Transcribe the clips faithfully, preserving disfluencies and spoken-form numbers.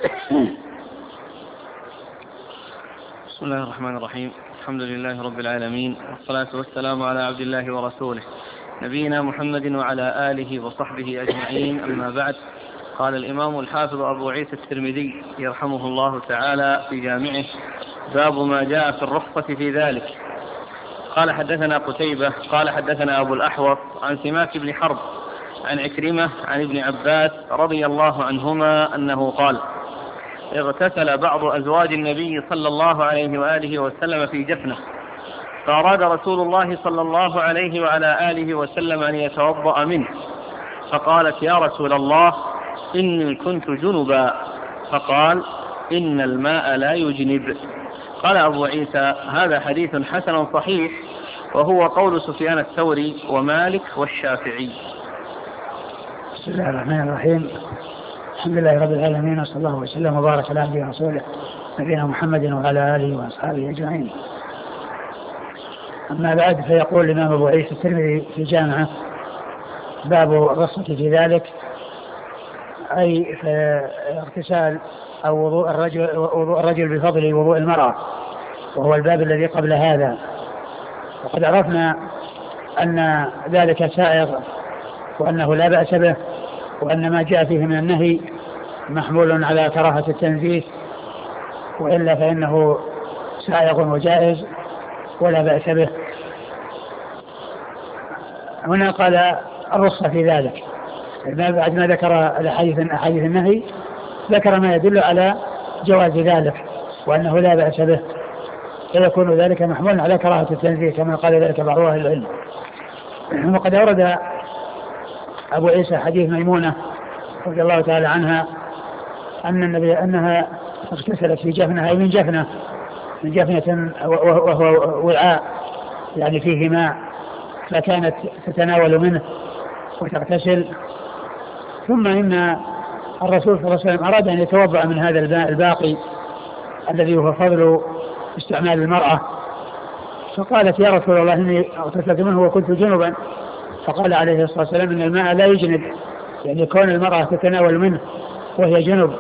بسم الله الرحمن الرحيم. الحمد لله رب العالمين، والصلاة والسلام على عبد الله ورسوله نبينا محمد وعلى آله وصحبه أجمعين، أما بعد. قال الإمام الحافظ أبو عيسى الترمذي يرحمه الله تعالى في جامعه: باب ما جاء في الرخصة في ذلك. قال حدثنا قتيبة قال حدثنا أبو الأحوص عن سماك بن حرب عن عكرمة عن ابن عباس رضي الله عنهما أنه قال: اغتسل بعض أزواج النبي صلى الله عليه وآله وسلم في جفنة، فأراد رسول الله صلى الله عليه وعلى آله وسلم أن يتوضأ منه، فقالت: يا رسول الله إني كنت جنبا، فقال: إن الماء لا يجنب. قال أبو عيسى: هذا حديث حسن صحيح، وهو قول سفيان الثوري ومالك والشافعي. بسم الله الرحمن الرحيم. الحمد لله رب العالمين، وصلى الله وسلم وبارك على عبده ورسوله نبينا محمد وعلى آله وأصحابه أجمعين. أما بعد، فيقول الإمام أبو عيسى الترمذي في جامعه: باب الرخصة في ذلك، أي في اغتسال أو وضوء الرجل, وضوء الرجل بفضل وضوء المرأة، وهو الباب الذي قبل هذا. وقد عرفنا أن ذلك سائغ، وأنه لا بأس به، وأن ما جاء فيه من النهي محمول على كراهة التنزيه، وإلا فإنه سائغ وجائز ولا بأس به. هنا قال الرخصة في ذلك، بعد ما ذكر الأحاديث أحاديث النهي ذكر ما يدل على جواز ذلك وأنه لا بأس به، فيكون ذلك محمول على كراهة التنزيه كما قال ذلك بعض أهل العلم. وقد أورد أبو عيسى حديث ميمونة رضي الله تعالى عنها أن النبي أنها اغتسلت في جفنة، أي من جفنة من جفنة وهو وعاء يعني فيه ماء، فكانت تتناول منه وتغتسل. ثم إن الرسول صلى الله عليه وسلم أراد أن يتوضأ من هذا الماء الباقي الذي هو فضل استعمال المرأة، فقالت: يا رسول الله إني اغتسلت منه وكنت جنبا. فقال عليه الصلاة والسلام: إن الماء لا يجنب، يعني كون المرأة تتناول منه وهي جنب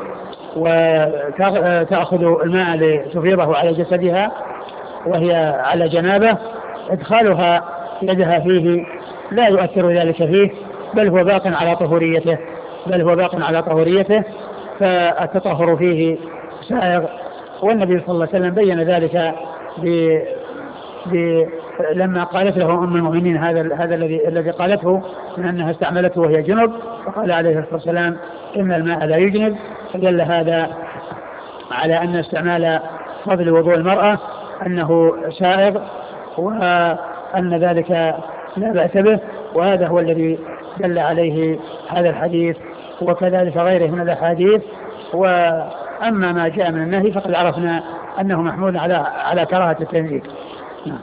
وتأخذ الماء لتفيضه على جسدها وهي على جنابه، إدخالها يدها فيه لا يؤثر ذلك فيه، بل هو باق على طهوريته بل هو باق على طهوريته فالتطهر فيه سائغ. والنبي صلى الله عليه وسلم بين ذلك ب... ب... لما قالت له أم المؤمنين هذا هذا الذي الذي قالته من أنها استعملته وهي جنب، فقال عليه الصلاة والسلام: إن الماء لا يجنب. فدل هذا على أن استعمال فضل وضوء المرأة أنه سائغ، وأن ذلك لا بأس به، وهذا هو الذي دل عليه هذا الحديث وكذلك غيره من الأحاديث. وأما ما جاء من النهي فقد عرفنا أنه محمول على على كراهة التنزيه. نعم.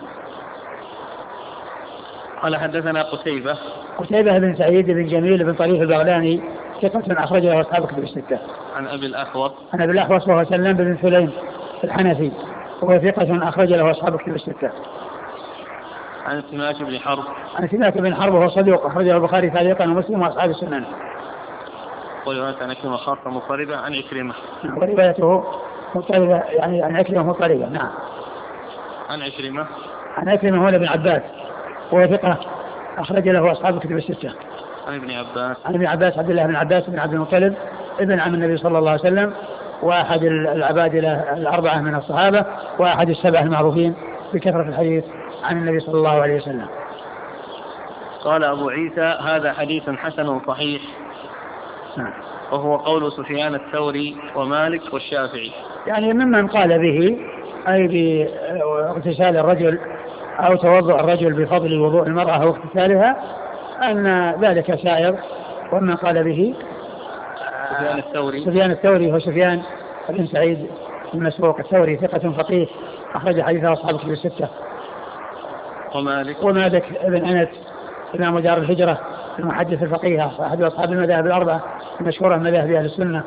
قال حدثنا قتيبة قتيبة بن سعيد بن جميل بن طريف البغلاني ثقة أخرج له أصحاب كتب الستة. عن أبي الأحوص عن أبي الأحوص وهو سلام بن سليم الحنفي، وهو ثقة أخرج له أصحاب كتب الستة. عن سماك بن حرب عن سماك بن حرب وهو صدوق أخرجه البخاري تعليقا ومسلم وأصحاب السنن. ورواية عن عكرمة خاصة مضطربة عن عكرمة، وروايته مضطربة يعني عن عكرمة مضطربة. نعم. عن عكرمة عن عكرمة هو ابن عباس وهو ثقة أخرج له أصحاب كتب الستة. عن ابن عباس عن ابن عباس عبد الله بن عباس بن عبد المطلب ابن عم النبي صلى الله عليه وسلم، وأحد العبادلة الأربعة من الصحابة، وأحد السبع المعروفين بكثرة الحديث عن النبي صلى الله عليه وسلم. قال أبو عيسى: هذا حديث حسن صحيح، وهو قول سفيان الثوري ومالك والشافعي. يعني ممن قال به أي باغتسال الرجل أو توضؤ الرجل بفضل وضوء المرأة واغتسالها أن ذلك سائر. ومن قال به سفيان الثوري سفيان الثوري هو سفيان بن سعيد بن مسروق الثوري ثقة فقيه أخرج حديثه أصحاب كتب الستة. ومالك ومالك ابن أنس إمام دار الهجرة المحدث الفقيه أحد أصحاب المذاهب الأربعة المشهورة من مذاهب أهل السنة،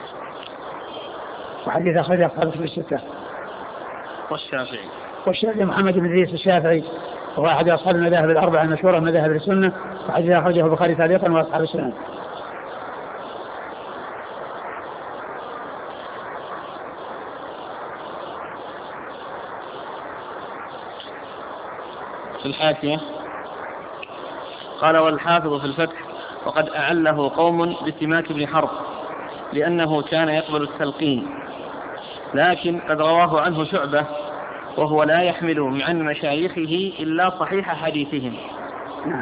وحديث أخرج أصحاب كتب الستة. والشافعي والشافعي محمد بن إدريس الشافعي وهو أحد أصحاب المذاهب الأربعة المشهورة من مذاهب السنة، وحديث أخرجه البخاري تعليقا وأصحاب السنن. في الحاشية قال والحافظ في الفتح وقد أعله قوم بسماك بن حرب لأنه كان يقبل التلقين، لكن قد رواه عنه شعبة وهو لا يحمل عن مشايخه إلا صحيح حديثهم. نعم،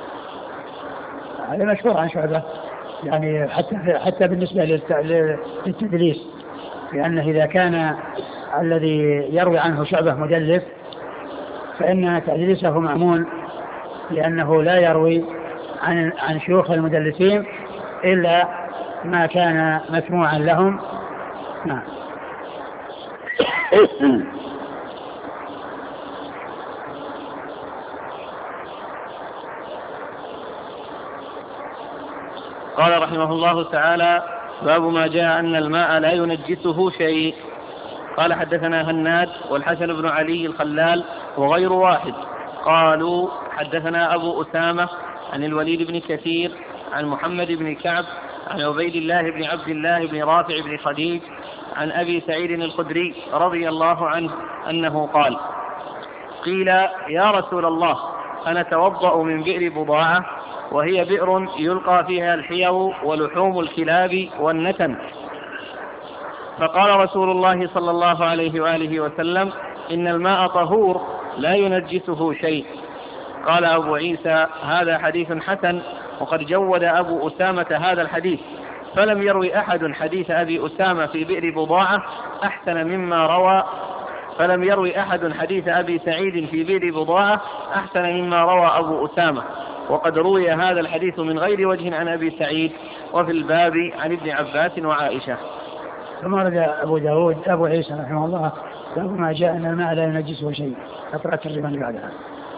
هذا مشهور عن شعبة، يعني حتى حتى بالنسبة للتدليس، لأنه إذا كان الذي يروي عنه شعبة مدلس فإن تدليسه معمول، لأنه لا يروي عن عن شيوخ المدلسين إلا ما كان مسموعا لهم. نعم. قال رحمه الله تعالى باب ما جاء أن الماء لا ينجسه شيء. قال حدثنا هناد والحسن بن علي الخلال وغير واحد قالوا حدثنا أبو أسامة عن الوليد بن كثير عن محمد بن كعب عن عبيد الله بن عبد الله بن رافع بن خديج عن أبي سعيد الخدري رضي الله عنه أنه قال قيل يا رسول الله أنا توضأ من بئر بضاعة وهي بئر يلقى فيها الحيو ولحوم الكلاب والنتن، فقال رسول الله صلى الله عليه وآله وسلم إن الماء طهور لا ينجسه شيء. قال أبو عيسى هذا حديث حسن، وقد جود أبو أسامة هذا الحديث، فلم يروي أحد حديث أبي أسامة في بئر بضاعة أحسن مما روى فلم يروي أحد حديث أبي سعيد في بئر بضاعة أحسن مما روى أبو أسامة، وقد روي هذا الحديث من غير وجه عن أبي سعيد وفي الباب عن ابن عباس وعائشة. ثم رد أبو داود أبو عيسى رحمه الله باب ما جاء أن الماء لا ينجسه شيء. أقرأ الترجمة اللي بعدها.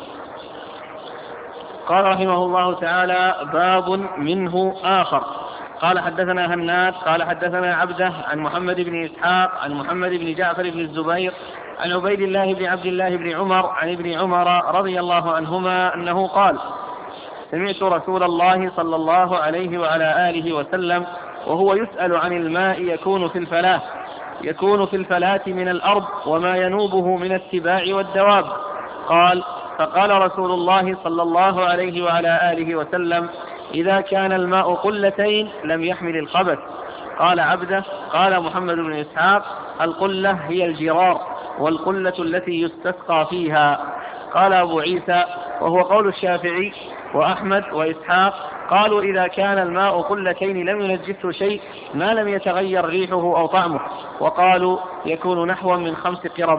قال رحمه الله تعالى باب منه آخر. قال حدثنا هناد قال حدثنا عبده عن محمد بن إسحاق عن محمد بن جعفر بن الزبير عن عبيد الله بن عبد الله بن عمر عن ابن عمر رضي الله عنهما أنه قال سمعت رسول الله صلى الله عليه وعلى آله وسلم وهو يسأل عن الماء يكون في الفلاة يكون في الفلاة من الأرض وما ينوبه من السباع والدواب. قال فقال رسول الله صلى الله عليه وعلى آله وسلم إذا كان الماء قلتين لم يحمل الخبث. قال عبده قال محمد بن إسحاق القلة هي الجرار والقلة التي يستسقى فيها. قال أبو عيسى وهو قول الشافعي وأحمد وإسحاق قالوا إذا كان الماء قلتين لم ينجسه شيء ما لم يتغير ريحه أو طعمه، وقالوا يكون نحو من خمس قرب.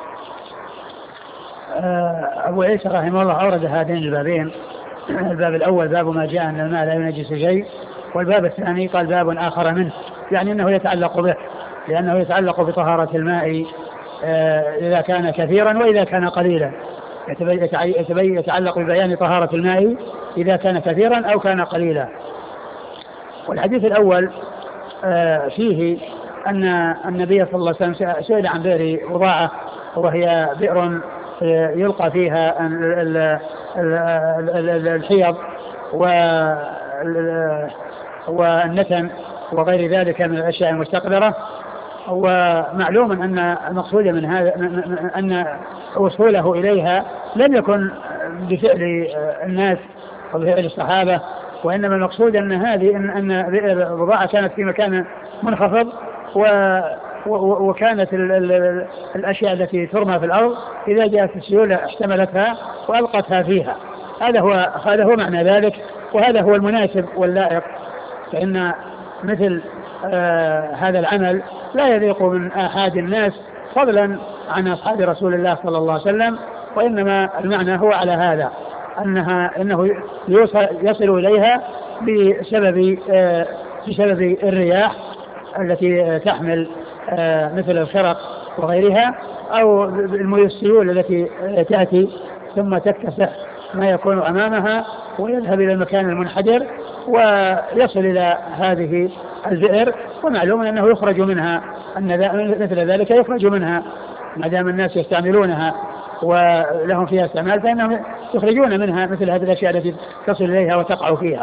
أبو عيسى رحمه الله أورد هذين البابين، الباب الأول باب ما جاء أن الماء لا ينجس شيء، والباب الثاني قال باب آخر منه، يعني أنه يتعلق به، لأنه يتعلق بطهارة الماء إذا كان كثيرا وإذا كان قليلا، يتعلق ببيان طهارة الماء إذا كان كثيرا أو كان قليلا. والحديث الأول فيه أن النبي صلى الله عليه وسلم سئل عن بئر بضاعة وهي بئر يلقى فيها الحيض والنتن وغير ذلك من الأشياء المستقذرة، ومعلوم أن المقصود من هذا أن وصوله إليها لم يكن بفعل الناس وبفعل الصحابة، وإنما المقصود أن هذه أن بئر البضاعة كانت في مكان منخفض وكانت الأشياء التي ترمى في الأرض إذا جاءت السيولة احتملتها وألقتها فيها. هذا هو هذا هو معنى ذلك، وهذا هو المناسب واللائق، فإن مثل آه هذا العمل لا يليق من آحاد الناس فضلا عن أصحاب رسول الله صلى الله عليه وسلم، وإنما المعنى هو على هذا أنها إنه يوصل يصل إليها بسبب آه بسبب الرياح التي تحمل آه مثل الخرق وغيرها، أو السيول التي تأتي ثم تكتسح ما يكون أمامها ويذهب إلى المكان المنحدر ويصل إلى هذه البئر، ومعلوم أنه يخرج منها أن مثل ذلك يخرج منها ما دام الناس يستعملونها ولهم فيها استعمال، فإنهم يخرجون منها مثل هذه الأشياء التي تصل إليها وتقع فيها.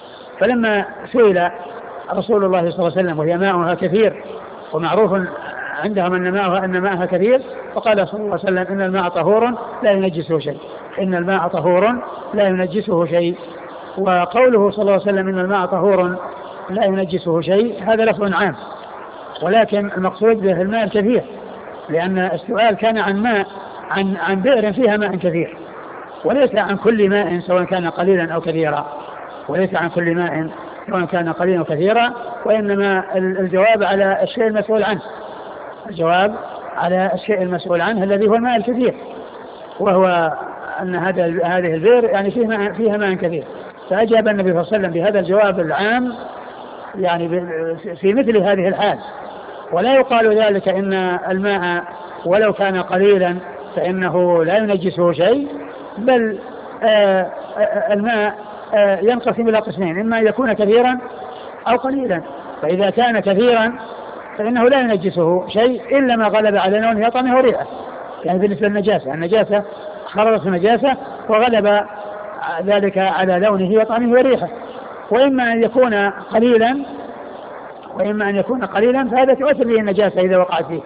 فلما سئل رسول الله صلى الله عليه وسلم وهي ماؤها كثير ومعروف عندهم أن ماءها, أن ماءها كثير، وقال صلى الله عليه وسلم إن الماء طهور لا ينجسه شيء، إن الماء طهور لا ينجسه شيء. وقوله صلى الله عليه وسلم إن الماء طهور لا ينجسه شيء هذا لفظ عام، ولكن المقصود به الماء الكثير، لأن السؤال كان عن ماء عن عن بئر فيها ماء كثير، وليس عن كل ماء سواء كان قليلا أو كثيرا، وليس عن كل ماء سواء كان قليلا أو كثيرا، وإنما الجواب على الشيء المسؤول عنه، الجواب على الشيء المسؤول عنه الذي هو الماء الكثير، وهو أن هذا هذه البئر يعني فيه ماء فيها ماء كثير. فأجاب النبي صلى الله عليه وسلم بهذا الجواب العام يعني في مثل هذه الحال، ولا يقال ذلك إن الماء ولو كان قليلا فإنه لا ينجسه شيء، بل آآ آآ الماء آآ ينقسم إلى قسمين، إما أن يكون كثيرا أو قليلا. فإذا كان كثيرا فإنه لا ينجسه شيء إلا ما غلب على لونه وطعمه وريحه، يعني بالنسبة للنجاسة، النجاسة خرجت النجاسة وغلب ذلك على لونه وطعمه وريحه. وإما أن يكون قليلا وإما أن يكون قليلا فهذا تؤثر به النجاسة إذا وقعت فيه،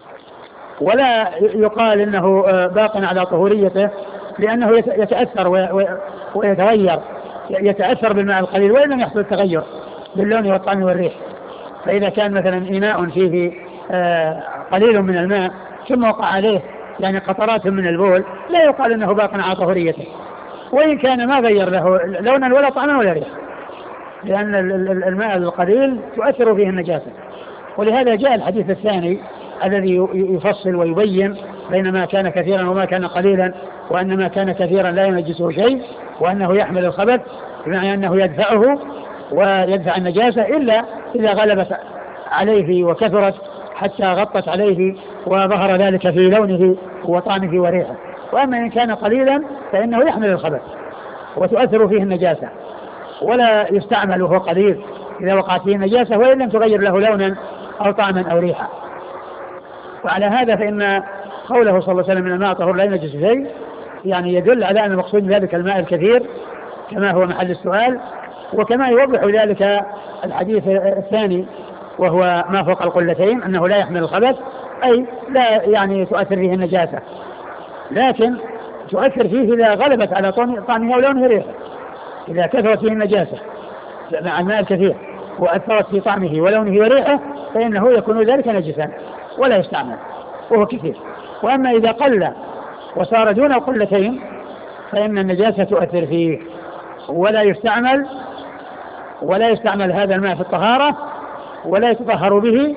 ولا يقال إنه باق على طهوريته، لأنه يتأثر ويتغير، يتأثر بالماء القليل وإن لم يحصل التغير باللون والطعم والريح. فإذا كان مثلا إناء فيه قليل من الماء ثم وقع عليه يعني قطرات من البول لا يقال إنه باق على طهوريته، وإن كان ما غير له لونا ولا طعما ولا ريح، لأن الماء القليل تؤثر فيه النجاسة. ولهذا جاء الحديث الثاني الذي يفصل ويبين بين ما كان كثيرا وما كان قليلا، وأن ما كان كثيرا لا ينجسه شيء، وأنه يحمل الخبث بمعنى أنه يدفعه ويدفع النجاسة إلا إذا غلبت عليه وكثرت حتى غطت عليه وظهر ذلك في لونه وطعمه وريحه. وأما إن كان قليلا فإنه يحمل الخبث وتؤثر فيه النجاسة، ولا يستعمل وهو قليل إذا وقعت فيه النجاسة وإن لم تغير له لونا أو طعما أو ريحا. وعلى هذا فإن قوله صلى الله عليه وسلم من الماء طهور لا ينجس شيء يعني يدل على أن المقصود بذلك الماء الكثير كما هو محل السؤال، وكما يوضح ذلك الحديث الثاني وهو ما فوق القلتين أنه لا يحمل الخبث، أي لا يعني تؤثر فيه النجاسة، لكن تؤثر فيه إذا غلبت على طعمه ولونه وريحه. إذا كثرت فيه النجاسة مع الماء الكثير وأثرت في طعمه ولونه وريحه فإنه يكون ذلك نجسا ولا يستعمل وهو كثير. وأما إذا قل وصار دون القلتين فإن النجاسة تؤثر فيه ولا يستعمل ولا يستعمل هذا الماء في الطهارة ولا يتطهر به،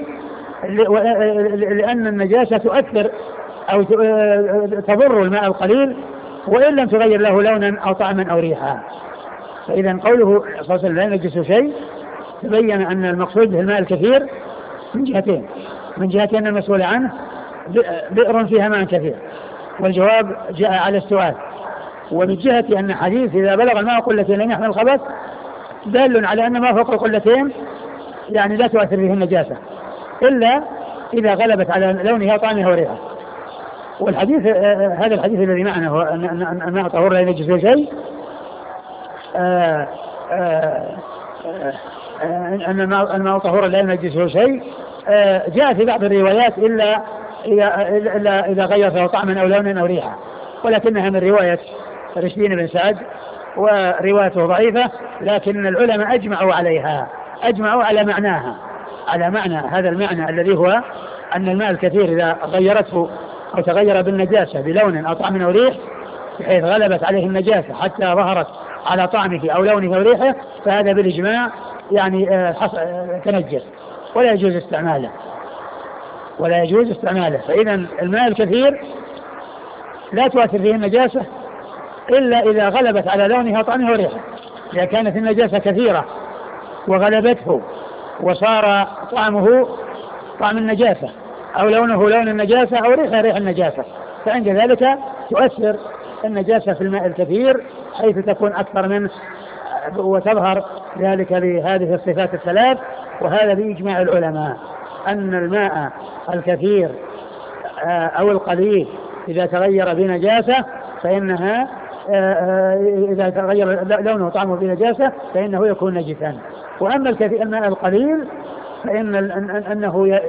لأن النجاسة تؤثر أو تضر الماء القليل وإن لم تغير له لونا أو طعما أو ريحا. فإذا قوله صلى الله عليه وسلم لا ينجس شيء تبين أن المقصود به الماء الكثير من جهتين، من جهتين المسؤول عنه بئر فيها ماء كثير والجواب جاء على السؤال، ومن جهة أن حديث إذا بلغ الماء قلتين لم يحمل الخبث دال على أن ما فوق القلتين يعني لا تؤثر به النجاسة إلا إذا غلبت على لونها وطعمها وريحها. والحديث هذا الحديث الذي معنا هو أن الماء طهور لا ينجس شيء، آآ آآ أن الماء طهور لا ينجسه شيء جاء في بعض الروايات إلا إذا, إلا إذا غير فيه طعما أو لونا أو ريحا، ولكنها من رواية رشدين بن سعد وروايته ضعيفة، لكن العلماء أجمعوا عليها، أجمعوا على معناها، على معنى هذا المعنى الذي هو أن الماء الكثير إذا غيرته أو تغير بالنجاسة بلون أو طعم أو ريح بحيث غلبت عليه النجاسة حتى ظهرت على طعمه أو لونه أو ريحه فهذا بالإجماع يعني تنجس ولا يجوز استعماله ولا يجوز استعماله. فإذا الماء الكثير لا تؤثر فيه النجاسة إلا إذا غلبت على لونها وطعمه وريحه. إذا كانت النجاسة كثيرة وغلبته وصار طعمه طعم النجاسة أو لونه لون النجاسة أو ريحه ريح النجاسة فعند ذلك تؤثر النجاسة في الماء الكثير حيث تكون أكثر منه وتظهر ذلك بهذه الصفات الثلاث. وهذا بإجماع العلماء أن الماء الكثير أو القليل إذا تغير بنجاسة فإنها إذا تغير لونه وطعمه بنجاسة فإنه يكون نجسا. وأما الكثير الماء القليل فإن أنه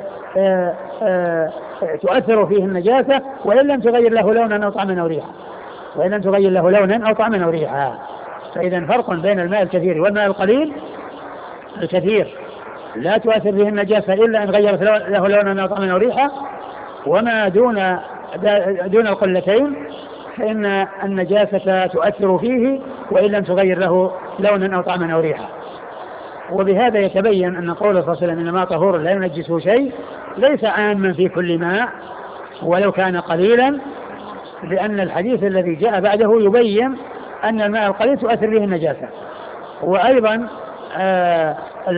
تؤثر فيه النجاسة وإن لم تغير له لونا أو طعما أو ريحا وإن لم تغير له لونا أو طعما أو ريحا. فإذا فرق بين الماء الكثير والماء القليل. الكثير لا تؤثر فيه النجاسة إلا أن غيرت له لونا أو طعما أو ريحا، وما دون دون القلتين فإن النجاسة تؤثر فيه وإن لم تغير له لونا أو طعما أو ريحا. وبهذا يتبين أن قوله صلى الله عليه وسلم إنما طهور لا ينجسه شيء ليس عاما في كل ماء ولو كان قليلا، لأن الحديث الذي جاء بعده يبين أن الماء القليل تؤثر به النجاسة. وأيضا آه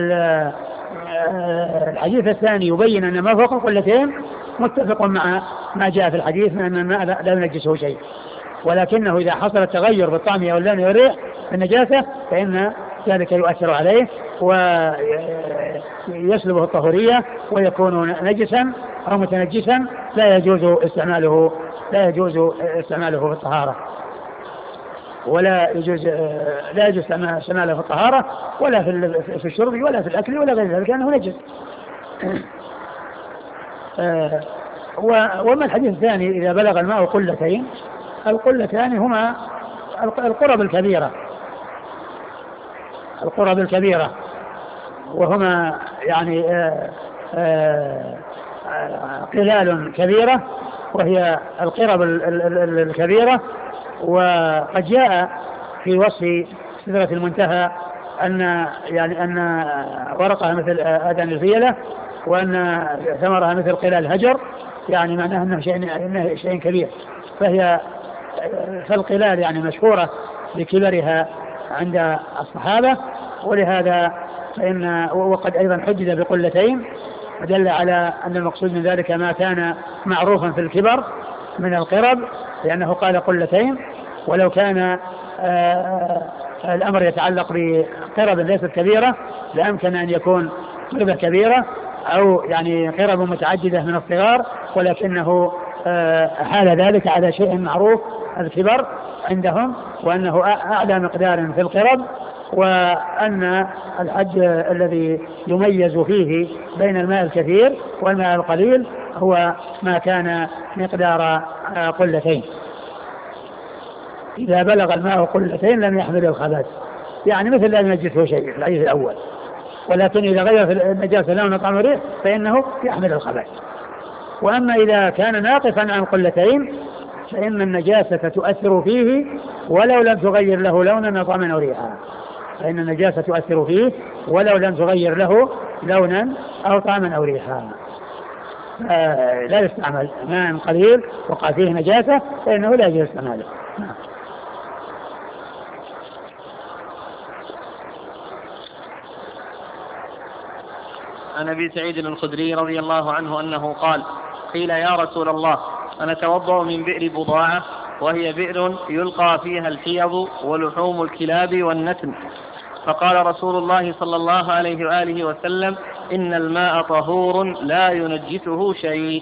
الحديث الثاني يبين أن ما فوق القلتين متفق مع ما جاء في الحديث من أن الماء لا ينجسه شيء، ولكنه إذا حصل التغير بالطعم أو اللون والريح في النجاسة فإن ذلك يؤثر عليه ويسلبه الطهورية ويكون نجسا أو متنجسا لا يجوز استعماله لا يجوز استعماله في الطهارة ولا يجوز لا يجوز استعماله في الطهارة ولا في الشرب ولا في الأكل ولا غير ذلك لأنه نجس. وما الحديث الثاني إذا بلغ الماء قلتين؟ القلتان هما القرب الكبيرة القرب الكبيرة وهما يعني آآ آآ قلال كبيرة وهي القرب الكبيرة. وقد جاء في وصف سدرة المنتهى أن يعني أن ورقها مثل آذان الفيلة وأن ثمرها مثل قلال الهجر، يعني معناه أنه شيء, إنه شيء كبير. فهي فالقلال يعني مشهورة بكبرها عند الصحابة، ولهذا فإن وقد أيضا حدد بقلتين ودل على أن المقصود من ذلك ما كان معروفا في الكبر من القرب لأنه قال قلتين. ولو كان الأمر يتعلق بقرب ليست كبيرة لأمكن أن يكون قربة كبيرة أو يعني قرب متعددة من الصغار، ولكنه حال ذلك على شيء معروف الكبر عندهم وأنه أعلى مقدار في القرب، وأن الحد الذي يميز فيه بين الماء الكثير والماء القليل هو ما كان مقدار قلتين. إذا بلغ الماء قلتين لم يحمل الخبث، يعني مثل لا ينجسه شيء في الحديث الأول، ولكن إذا غير في النجاسة لون طعم وريح فإنه يحمل الخبث. وأما إذا كان ناقصا عن قلتين فإن النجاسة تؤثر فيه ولو لم تغير له لونا أو طعما أو ريحا فإن النجاسة تؤثر فيه ولو لم تغير له لونا أو طعما أو ريحا. آه لا يستعمل ماء قليل وقع فيه نجاسة فإنه لا يجوز استعماله. عن أبي سعيد الخدري رضي الله عنه أنه قال: قيل يا رسول الله أنا توضأ من بئر بضاعة وهي بئر يلقى فيها الحيض ولحوم الكلاب والنتن، فقال رسول الله صلى الله عليه وآله وسلم: إن الماء طهور لا ينجسه شيء.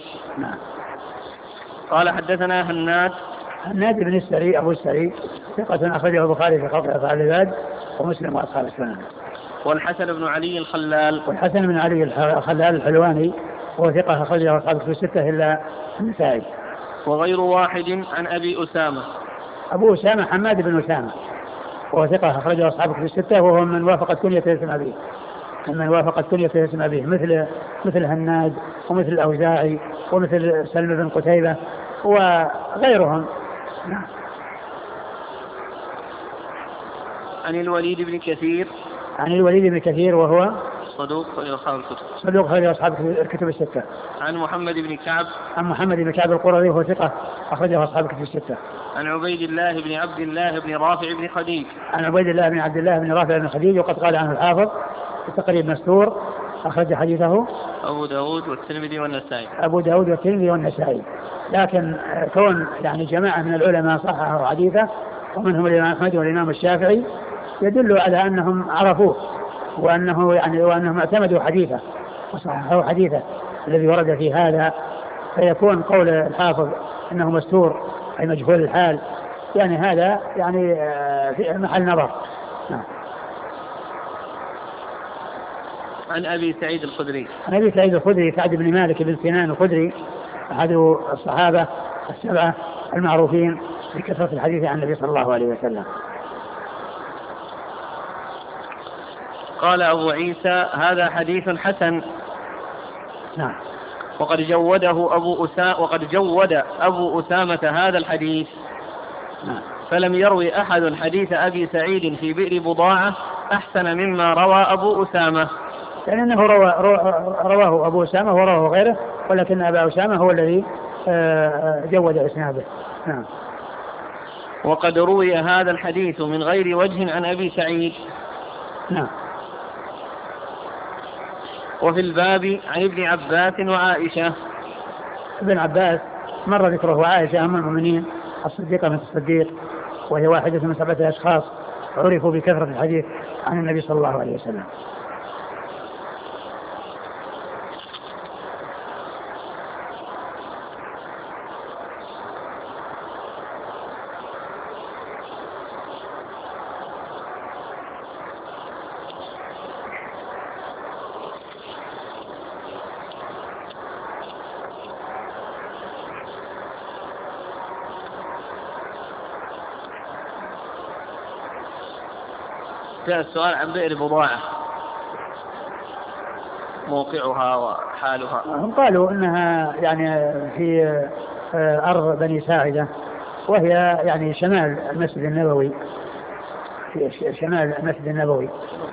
قال: حدثنا هناد هناد بن السري أبو السري ثقة أخرجه البخاري في خلق أفعال العباد ومسلم وأصحاب السنن. والحسن بن علي الخلال والحسن بن علي الخلال الحلواني وهو ثقة أخرجه أصحاب الكتب الستة إلا النسائي. وغير واحد عن أبي أسامة أبو أسامة حماد بن أسامة وهو ثقة أخرجه أصحاب الكتب الستة وهو من وافقت كنيته اسم أبيه من وافقت كنيته اسم أبيه مثل مثل هناد ومثل الأوزاعي ومثل سلم بن قتيبة وغيرهم. نعم. عن الوليد بن كثير عن الوليد بن كثير وهو صدوق خرج أصحاب الكتب صدوق خرج أصحاب الكتب الستة. عن محمد بن كعب عن محمد بن كعب القرظي وهو ثقة أخرجه أصحاب الكتب الستة. عن عبيد الله بن عبد الله بن رافع بن خديج عن عبيد الله بن عبد الله بن رافع بن خديج وقد قال عنه الحافظ التقريب مستور أخرج حديثه أبو داود والترمذي والنسائي أبو داود والترمذي والنسائي. لكن كون يعني جماعة من العلماء صححوا حديثه ومنهم الإمام أحمد والإمام الشافعي يدل على أنهم عرفوه وأنه يعني وأنهم اعتمدوا حديثه وصححوا حديثه الذي ورد في هذا، فيكون قول الحافظ أنه مستور أي مجهول الحال يعني هذا يعني في محل نظر. عن أبي سعيد الخدري. عن أبي سعيد الخدري سعد بن مالك بن سنان الخدري أحد الصحابة السبعة المعروفين بكثرة الحديث عن النبي صلى الله عليه وسلم. قال أبو عيسى هذا حديث حسن. نعم. وقد جوده أبو أسامة وقد جود أبو أسامة هذا الحديث. نعم. فلم يروي أحد حديث أبي سعيد في بئر بضاعة أحسن مما روى أبو أسامة، لأنه روى رواه أبو أسامة ورواه غيره، ولكن أبا أسامة هو الذي جود إسناده. نعم. وقد روي هذا الحديث من غير وجه عن أبي سعيد. نعم. وفي الباب عن ابن عباس وعائشة. ابن عباس مر ذكره، وعائشة أم المؤمنين الصديقة من الصديق، وهي واحدة من سبعة أشخاص عرفوا بكثرة الحديث عن النبي صلى الله عليه وسلم. جاء السؤال عن بئر بضاعة، موقعها وحالها. هم قالوا انها يعني في ارض بني ساعدة، وهي يعني شمال المسجد النبوي، في شمال المسجد النبوي.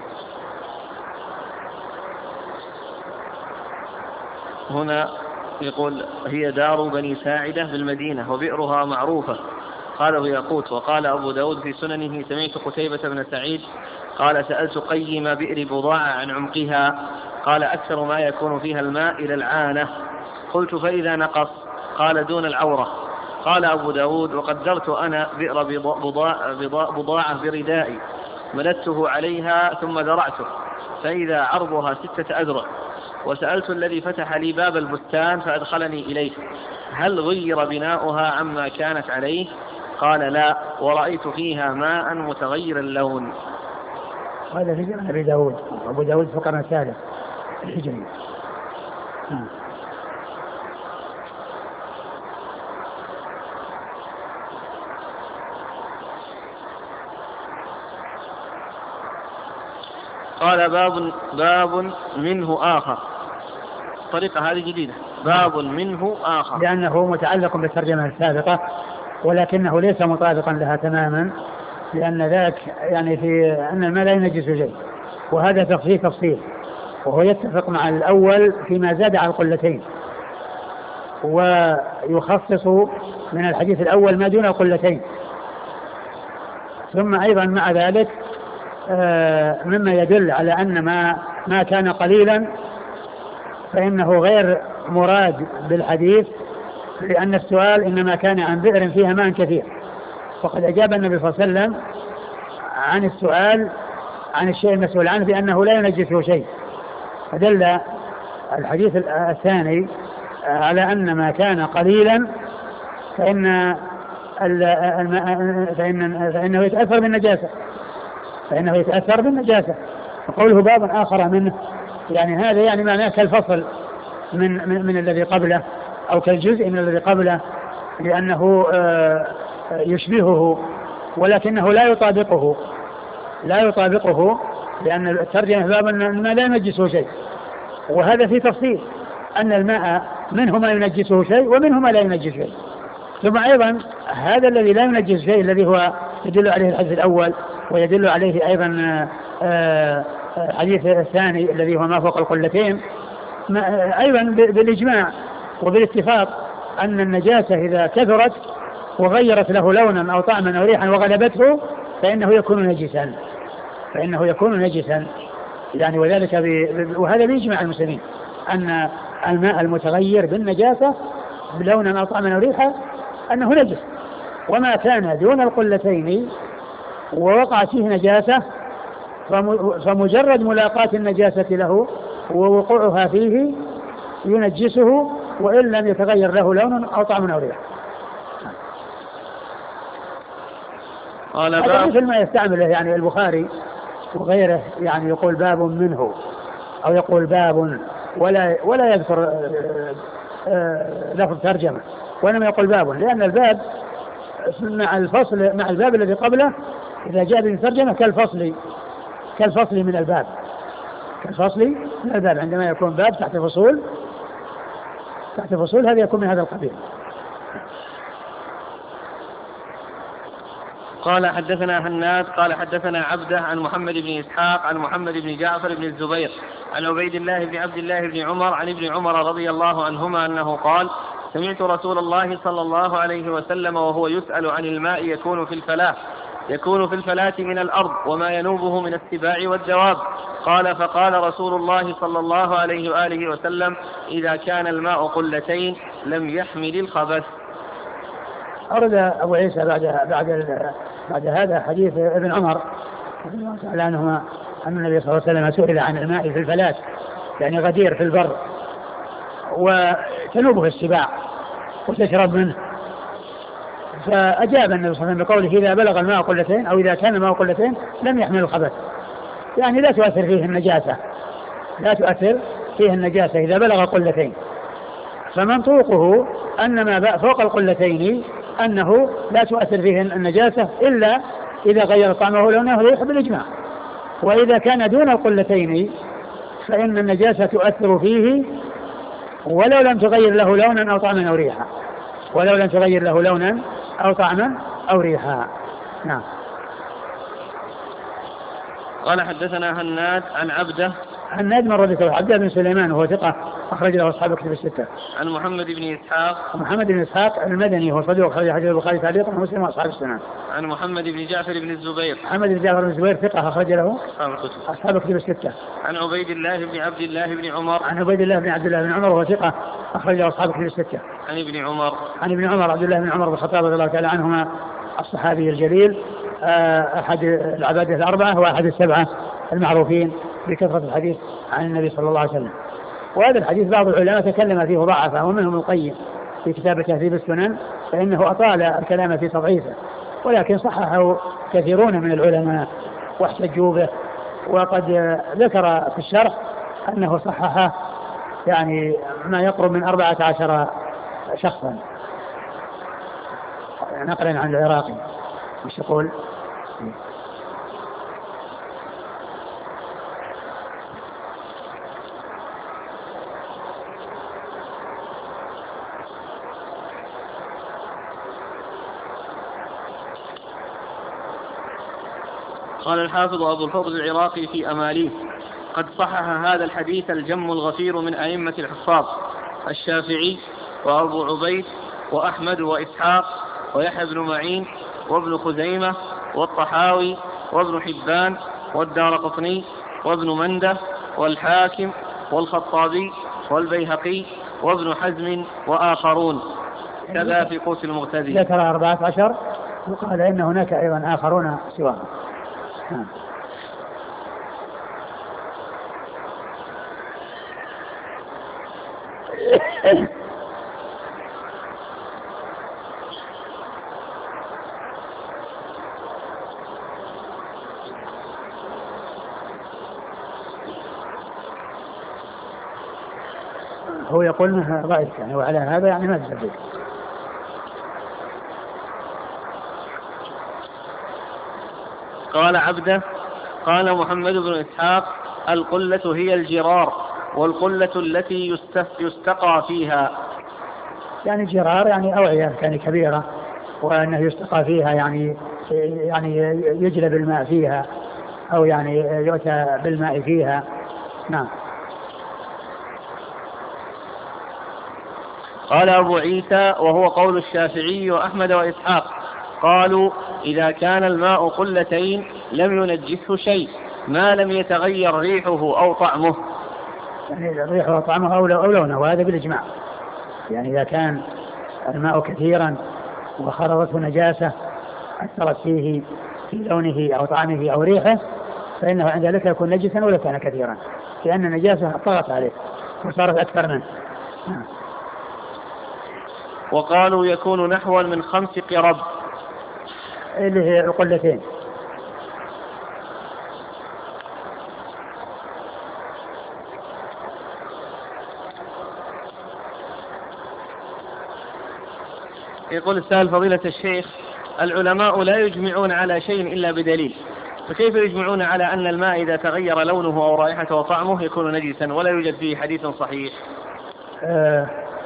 هنا يقول هي دار بني ساعدة بالمدينة وبئرها معروفة. قاله ياقوت. وقال أبو داود في سننه سمعت قتيبة بن سعيد قال سألت قيم بئر بضاعة عن عمقها، قال أكثر ما يكون فيها الماء إلى العانة. قلت فإذا نقص؟ قال دون العورة. قال أبو داود وقدرت أنا بئر بضاعة, بضاعة بردائي مددته عليها ثم ذرعته فإذا عرضها ستة أذرع، وسألت الذي فتح لي باب البستان فأدخلني إليه هل غير بناؤها عما كانت عليه؟ قال لا، ورأيت فيها ماء متغير اللون. هذا في جمع أبي داود. أبو داود في القرن الثالث الهجري. قال باب باب منه آخر. الطريقة هذه جديدة، باب منه آخر، لأنه متعلق بالترجمة السابقة ولكنه ليس مطابقا لها تماما، لأن ذاك يعني في أن الماء لا ينجس شيء، وهذا تفصيل تفصيل، وهو يتفق مع الأول فيما زاد على القلتين، ويخصص من الحديث الأول ما دون القلتين. ثم أيضا مع ذلك مما يدل على أن ما ما كان قليلا فإنه غير مراد بالحديث، لأن السؤال إنما كان عن بئر فيها ماء كثير، وقد أجاب النبي صلى الله عليه وسلم عن السؤال عن الشيء المسؤول عنه بأنه لا ينجسه شيء، فدل الحديث الثاني على أن ما كان قليلا فإن فإن فإنه يتأثر بالنجاسة فإنه يتأثر بالنجاسة وقوله باب آخر منه، يعني هذا يعني معناه كالفصل من, من, من الذي قبله أو كالجزء من الذي قبله، لأنه يشبهه ولكنه لا يطابقه لا يطابقه لأن الترجمة باب أن الماء لا ينجسه شيء، وهذا في تفصيل أن الماء منه ما ينجسه شيء ومنه ما لا ينجس شيء. ثم أيضا هذا الذي لا ينجس شيء الذي هو يدل عليه الحديث الأول ويدل عليه أيضا الحديث الثاني الذي هو ما فوق القلتين، أيضا بالإجماع وبالاتفاق أن النجاسة إذا كثرت وغيرت له لونا أو طعما أو ريحا وغلبته فإنه يكون نجسا فإنه يكون نجسا يعني وذلك ب... وهذا بإجماع المسلمين أن الماء المتغير بالنجاسة بلونا أو طعما أو ريحا أنه نجس، وما كان دون القلتين ووقعت فيه نجاسة فمجرد ملاقاة النجاسة له ووقوعها فيه ينجسه وإن لم يتغير له لون أو طعم أو ريحة. هذا مثل ما يستعمله يعني البخاري وغيره، يعني يقول باب منه، أو يقول باب ولا ولا يذكر لفظ ترجمة، وإنما يقول باب، لأن الباب مع الفصل مع الباب الذي قبله إذا جاء بالترجمة كالفصل كالفصل من الباب كالفصل من الباب عندما يكون باب تحت فصول تحت فصول هذا يكون من هذا القبيل. قال حدثنا هناد قال حدثنا عبده عن محمد بن إسحاق عن محمد بن جعفر بن الزبير عن عبيد الله بن عبد الله بن عمر عن ابن عمر رضي الله عنهما أنه قال سمعت رسول الله صلى الله عليه وسلم وهو يسأل عن الماء يكون في الفلاة يكون في الفلاة من الأرض وما ينوبه من السباع والدواب. قال فقال رسول الله صلى الله عليه وآله وسلم إذا كان الماء قلتين لم يحمل الخبث. أرد أبو عيسى بعد بعد بعد هذا حديث ابن عمر رضي الله تعالى عنهما أن النبي صلى الله عليه وسلم سئل عن الماء في الفلاة يعني غدير في البر وتنوبه السباع وتشرب منه، فأجاب النبي صلى الله عليه وسلم بقوله إذا بلغ الماء قلتين أو إذا كان الماء قلتين لم يحمل الخبث، يعني لا تؤثر فيه النجاسة لا تؤثر فيه النجاسة إذا بلغ قلتين. فمنطوقه أن ما فوق القلتين أنه لا تؤثر فيه النجاسة إلا إذا غير طعمه لونه ريح بالإجماع، وإذا كان دون القلتين فإن النجاسة تؤثر فيه ولو لم تغير له لونا أو طعما أو ريحا ولو لم تغير له لونا أو طعما أو ريحا. نعم. قال حدثنا هناد عن عبده هناد من رجل عبده بن سليمان وهو ثقة أخرج له أصحاب كتب الستة. عن محمد بن إسحاق محمد بن إسحاق المدني هو صدوق أخرج حديث البخاري تعليقا ومسلم وأصحاب السنن. عن محمد بن جعفر بن الزبير محمد بن جعفر بن الزبير ثقة أخرج له أصحاب الكتب أصحاب كتب الستة. عن عبيد الله بن عبد الله بن عمر عن عبيد الله بن عبد الله بن عمر وهو ثقة أخرج له أصحاب كتب الستة. عن ابن عمر عن ابن عمر عبد الله بن عمر بن الخطاب رضي الله تعالى عنهما الصحابي الجليل أحد العبادة الأربعة وأحد السبعة المعروفين بكثرة الحديث عن النبي صلى الله عليه وسلم. وهذا الحديث بعض العلماء تكلم فيه ضعفه ومنهم القيم في كتاب تهذيب السنن فإنه أطال الكلام في تضعيفه، ولكن صححه كثيرون من العلماء واحتجوا به، وقد ذكر في الشرح أنه صححه يعني ما يقرب من أربعة عشر شخصا نقلا عن العراقي. مش يقول قال الحافظ أبو الفضل العراقي في أماليه قد صحح هذا الحديث الجم الغفير من أئمة الحفاظ الشافعي وأبو عبيد وأحمد وإسحاق ويحيى بن معين وابن خزيمة والطحاوي وابن حبان والدارقطني وابن منده والحاكم والخطابي والبيهقي وابن حزم وآخرون كذا في قوس المغتدي. ذكر أربعة عشر وقال إن هناك أيضا آخرون سواه. هو يقول انها ضعيف يعني، وعلى هذا يعني ما تسبب. قال عبده قال محمد بن إسحاق القلة هي الجرار والقلة التي يستقى فيها. يعني جرار يعني أوعية يعني كبيرة وأنه يستقى فيها يعني يعني يجلب الماء فيها أو يعني يؤتى بالماء فيها. نعم. قال أبو عيسى وهو قول الشافعي وأحمد وإسحاق قالوا إذا كان الماء قلتين لم ينجسه شيء ما لم يتغير ريحه أو طعمه. يعني ريحه أو طعمه أو لونه، وهذا بالإجماع. يعني إذا كان الماء كثيرا وخرجته نجاسة أثرت فيه في لونه أو طعمه أو ريحه فإنه عند ذلك يكون نجسا ولو كان كثيرا، لأن النجاسة طغت عليه وصارت أكثر منه. نعم. وقالوا يكون نحوا من خمس قرب اللي هي قلتين. يقول السائل فضيلة الشيخ: العلماء لا يجمعون على شيء إلا بدليل، فكيف يجمعون على أن الماء إذا تغير لونه أو رائحته وطعمه يكون نجسا ولا يوجد فيه حديث صحيح؟ آه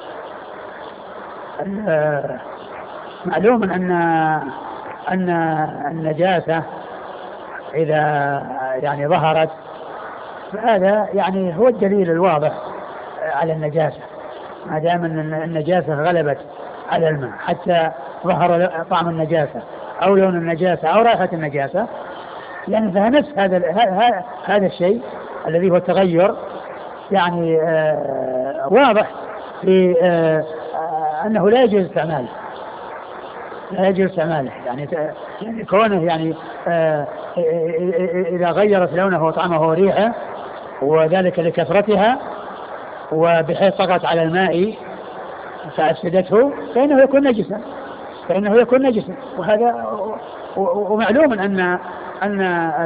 آه معلوم أن أن النجاسة إذا يعني ظهرت فهذا يعني هو الدليل الواضح على النجاسة، ما دام أن النجاسة غلبت على الماء حتى ظهر طعم النجاسة أو لون النجاسة أو رائحة النجاسة، يعني فنفس هذا هذا الشيء الذي هو التغير يعني آه واضح في آه أنه لا يجوز استعماله لا يجوز استعماله يعني, يعني كونه يعني آه إذا غيرت لونه وطعمه وريحه وذلك لكثرتها وبحيث طغت على الماء فأفسدته فإنه يكون نجسا فإنه يكون نجسا وهذا ومعلوم أن أن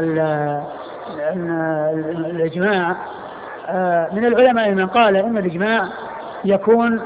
الإجماع من العلماء من قال إن الإجماع يكون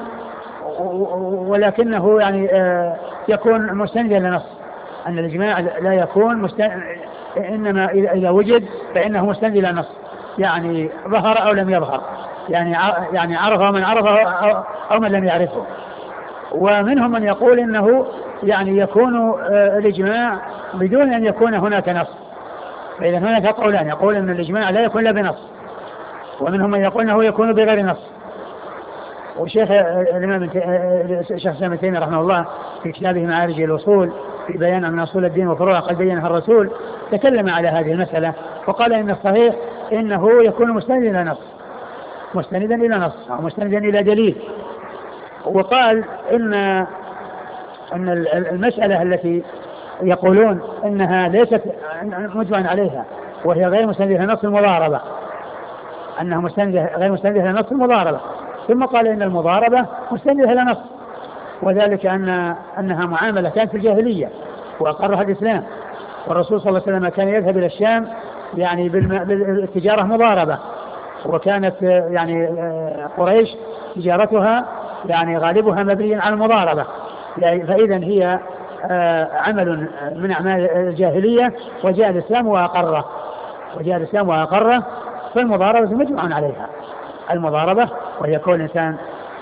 ولكنه يعني يكون مستندا لنص، أن الإجماع لا يكون مستند إنما إذا وجد فإنه مستند إلى نص، يعني ظهر أو لم يظهر، يعني يعني عرفه من عرفه أو من لم يعرفه. ومنهم من يقول إنه يعني يكون الإجماع بدون أن يكون هناك نص، فإذا هناك قولان، يقول أن الإجماع لا يكون إلا بنص، ومنهم من يقول أنه يكون بغير نص. وشيخ الإمام الشيخ ابن تيمية رحمه الله في كتابه معارج الأصول في بيان أن أصول الدين وفروعه قد بينها الرسول تكلم على هذه المسألة وقال إن الصحيح إنه يكون مستندا إلى نص مستندا إلى نص أو مستندا إلى دليل. وقال إن أن المسألة التي يقولون إنها ليست مجمع عليها وهي غير مستندة إلى نص المضاربة، أنها مستندة غير مستندة إلى نص المضاربة، ثم قال إن المضاربة مستندة إلى نص، وذلك أن أنها معاملة كانت في الجاهلية وأقرها الإسلام، والرسول صلى الله عليه وسلم كان يذهب إلى الشام يعني بالتجارة مضاربة، وكانت يعني قريش تجارتها يعني غالبها مبنيا على المضاربة، يعني فإذا هي عمل من أعمال الجاهلية وجاء الإسلام وأقره وجاء الإسلام وأقره فالمضاربة مجمع عليها. المضاربة وهي كون الإنسان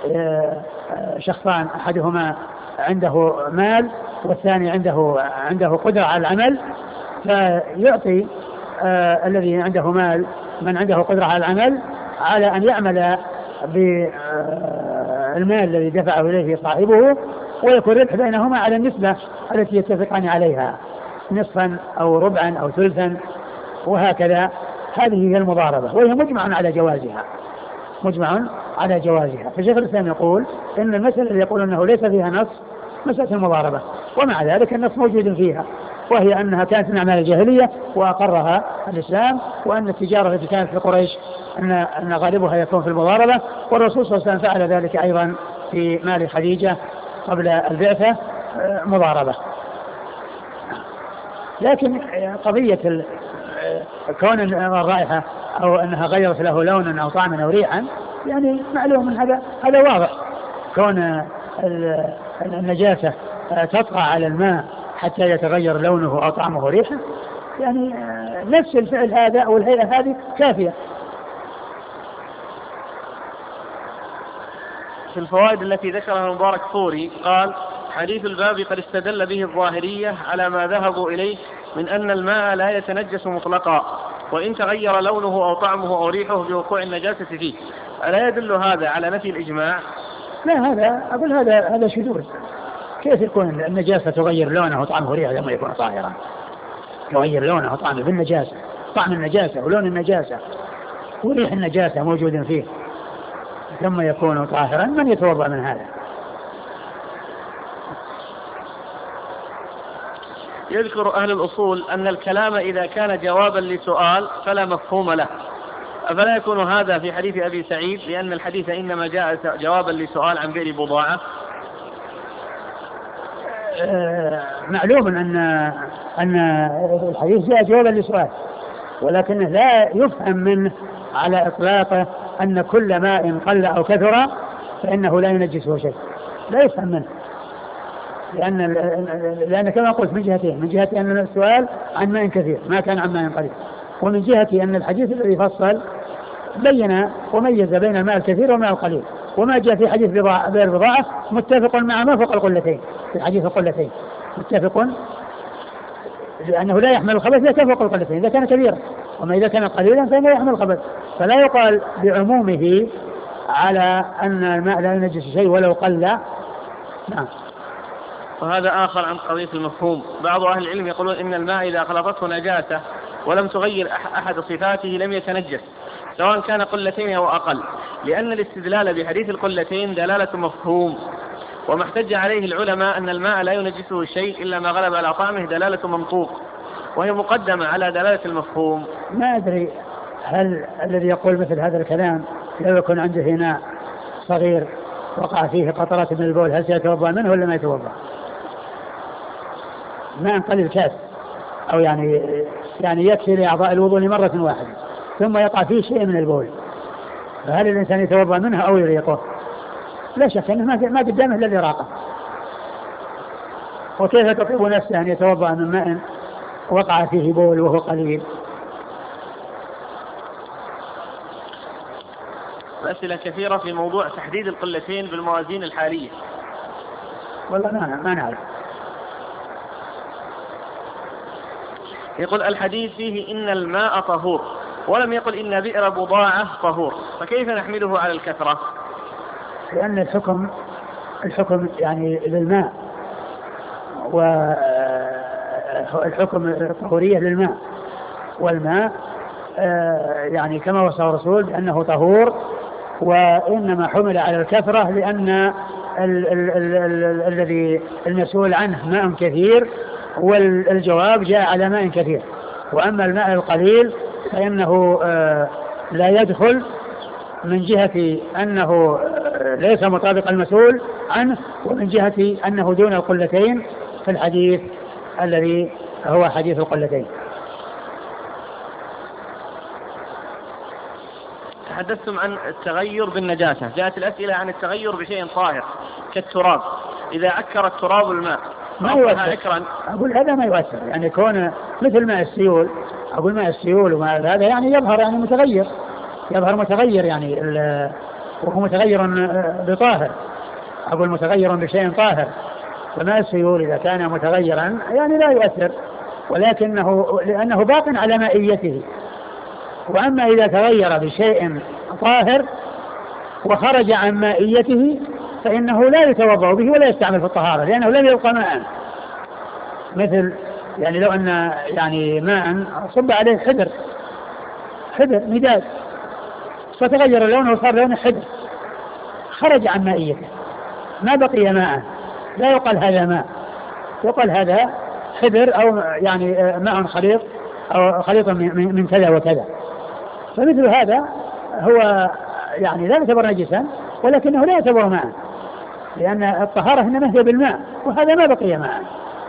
شخصان أحدهما عنده مال والثاني عنده عنده قدرة على العمل، فيعطي آه الذي عنده مال من عنده قدرة على العمل على أن يعمل بالمال الذي دفعه إليه صاحبه، ويكون ربح بينهما على النسبة التي يتفقان عليها، نصفا أو ربعا أو ثلثا وهكذا. هذه هي المضاربة وهي مجمع على جوازها مجمع على جوازها. فشيخ الإسلام يقول إن المسألة اللي يقول أنه ليس فيها نص مسألة المضاربة، ومع ذلك النص موجود فيها، وهي أنها كانت من أعمال الجاهلية وأقرها الإسلام، وأن التجارة التي كانت في قريش أن, أن غالبها يكون في المضاربة، والرسول صلى الله عليه وسلم فعل ذلك أيضا في مال خديجة قبل البعثة مضاربة. لكن قضية كون الرائحة أو أنها غيرت له لونا أو طعما أو ريحا يعني معلوم من هذا هذا واضح، كون النجاسة تطغى على الماء حتى يتغير لونه أو طعمه وريحه، يعني نفس الفعل هذا أو الهيئة هذه كافية. في الفوائد التي ذكرها المبارك فوري قال: حديث الباب قد استدل به الظاهرية على ما ذهبوا إليه من أن الماء لا يتنجس مطلقا وإن تغير لونه أو طعمه أو ريحه بوقوع النجاسة فيه، ألا يدل هذا على نفي الإجماع؟ لا، هذا أقول هذا هذا شذوذ. كيف يكون النجاسة تغير لونه وطعمه وريحه لما يكون طاهرا؟ تغير لونه وطعمه بالنجاسة، طعم النجاسة ولون النجاسة وريح النجاسة موجود فيه ثم يكون طاهرا، من يتوضأ من هذا؟ يذكر أهل الأصول أن الكلام إذا كان جوابا لسؤال فلا مفهوم له، أفلا يكون هذا في حديث أبي سعيد لأن الحديث إنما جاء جوابا لسؤال عن بئر بضاعة؟ معلوم أن أن الحديث جاء جوابا لسؤال، ولكنه لا يفهم منه على إطلاقه أن كل ماء قل أو كثر فإنه لا ينجسه شيء، لا يفهم منه لأن لأن كما قلت من جهتين، من جهة أن السؤال عن ماء كثير ما كان عن ماء قليل، ومن جهة أن الحديث الذي فصل بين وميز بين الماء الكثير والماء القليل، وما جاء في حديث بضاعة البضاعة متفق مع ما فوق القلتين، في حديث القلتين متفق لأنه لا يحمل الخبث إذا كان فوق القلتين إذا كان كبيرا، وما إذا كان قليلا فإنه يحمل الخبث، فلا يقال بعمومه على أن الماء لا ينجس شيء ولو قل. نعم. وهذا آخر عن قضية المفهوم. بعض أهل العلم يقولون إن الماء إذا خلطته نجاسة ولم تغير أحد صفاته لم يتنجس سواء كان قلتين أو أقل، لأن الاستدلال بحديث القلتين دلالة مفهوم، وما احتج عليه العلماء أن الماء لا ينجسه شيء إلا ما غلب على طعمه دلالة منطوق، وهي مقدمة على دلالة المفهوم. ما أدري هل الذي يقول مثل هذا الكلام لو يكون عنده إناء صغير وقع فيه قطرات من البول هل سيتوضأ منه ولا ما يتوضأ؟ ماء قليل كاس أو يعني يعني يكفي لأعضاء الوضوء لمرة واحدة ثم يقع فيه شيء من البول، فهل الإنسان يتوضأ منه أو يريقه؟ لا شك أنه ما قدامه إلا الإراقة، وكيف تطيب نفسه أن يتوضأ من ماء وقع فيه بول وهو قليل؟ أسئلة كثيرة في موضوع تحديد القلتين بالموازين الحالية. والله ما ما نعرف. يقول الحديث فيه إن الماء طهور ولم يقل إن بئر بضاعة طهور، فكيف نحمله على الكثرة؟ لأن الحكم الحكم يعني للماء، والحكم الطهورية للماء، والماء يعني كما وصف الرسول بأنه طهور، وإنما حمل على الكثرة لأن الذي المسؤول عنه ماء كثير والجواب جاء على ماء كثير، وأما الماء القليل فإنه لا يدخل من جهة أنه ليس مطابق المسؤول عنه، ومن جهة أنه دون القلتين في الحديث الذي هو حديث القلتين. تحدثتم عن التغير بالنجاسة، جاءت الأسئلة عن التغير بشيء طاهر كالتراب، إذا عكر التراب الماء ما يؤثر. أقول هذا ما يؤثر، يعني يكون مثل ماء السيول، أقول ماء السيول وما هذا يعني يظهر يعني متغير، يظهر متغير يعني وهو متغير بطاهر، أقول متغير بشيء طاهر، فماء السيول إذا كان متغيرا يعني لا يؤثر، ولكنه لأنه باق على مائيته. وأما إذا تغير بشيء طاهر وخرج عن مائيته فإنه لا يتوضأ به ولا يستعمل في الطهارة لأنه لم يبقى ماء. مثل يعني لو أن يعني ماء صب عليه حبر حبر مداد فتغير لونه وصار لونه حبر، خرج عن مائيته ما بقي ماء، لا يقال هذا ماء، يقال هذا حبر أو يعني ماء خليط أو خليط من كذا وكذا. فمثل هذا هو يعني لا يعتبر نجسا ولكنه لا يعتبر ماء، لأن الطهارة إنما هي بالماء وهذا ما بقي ماء.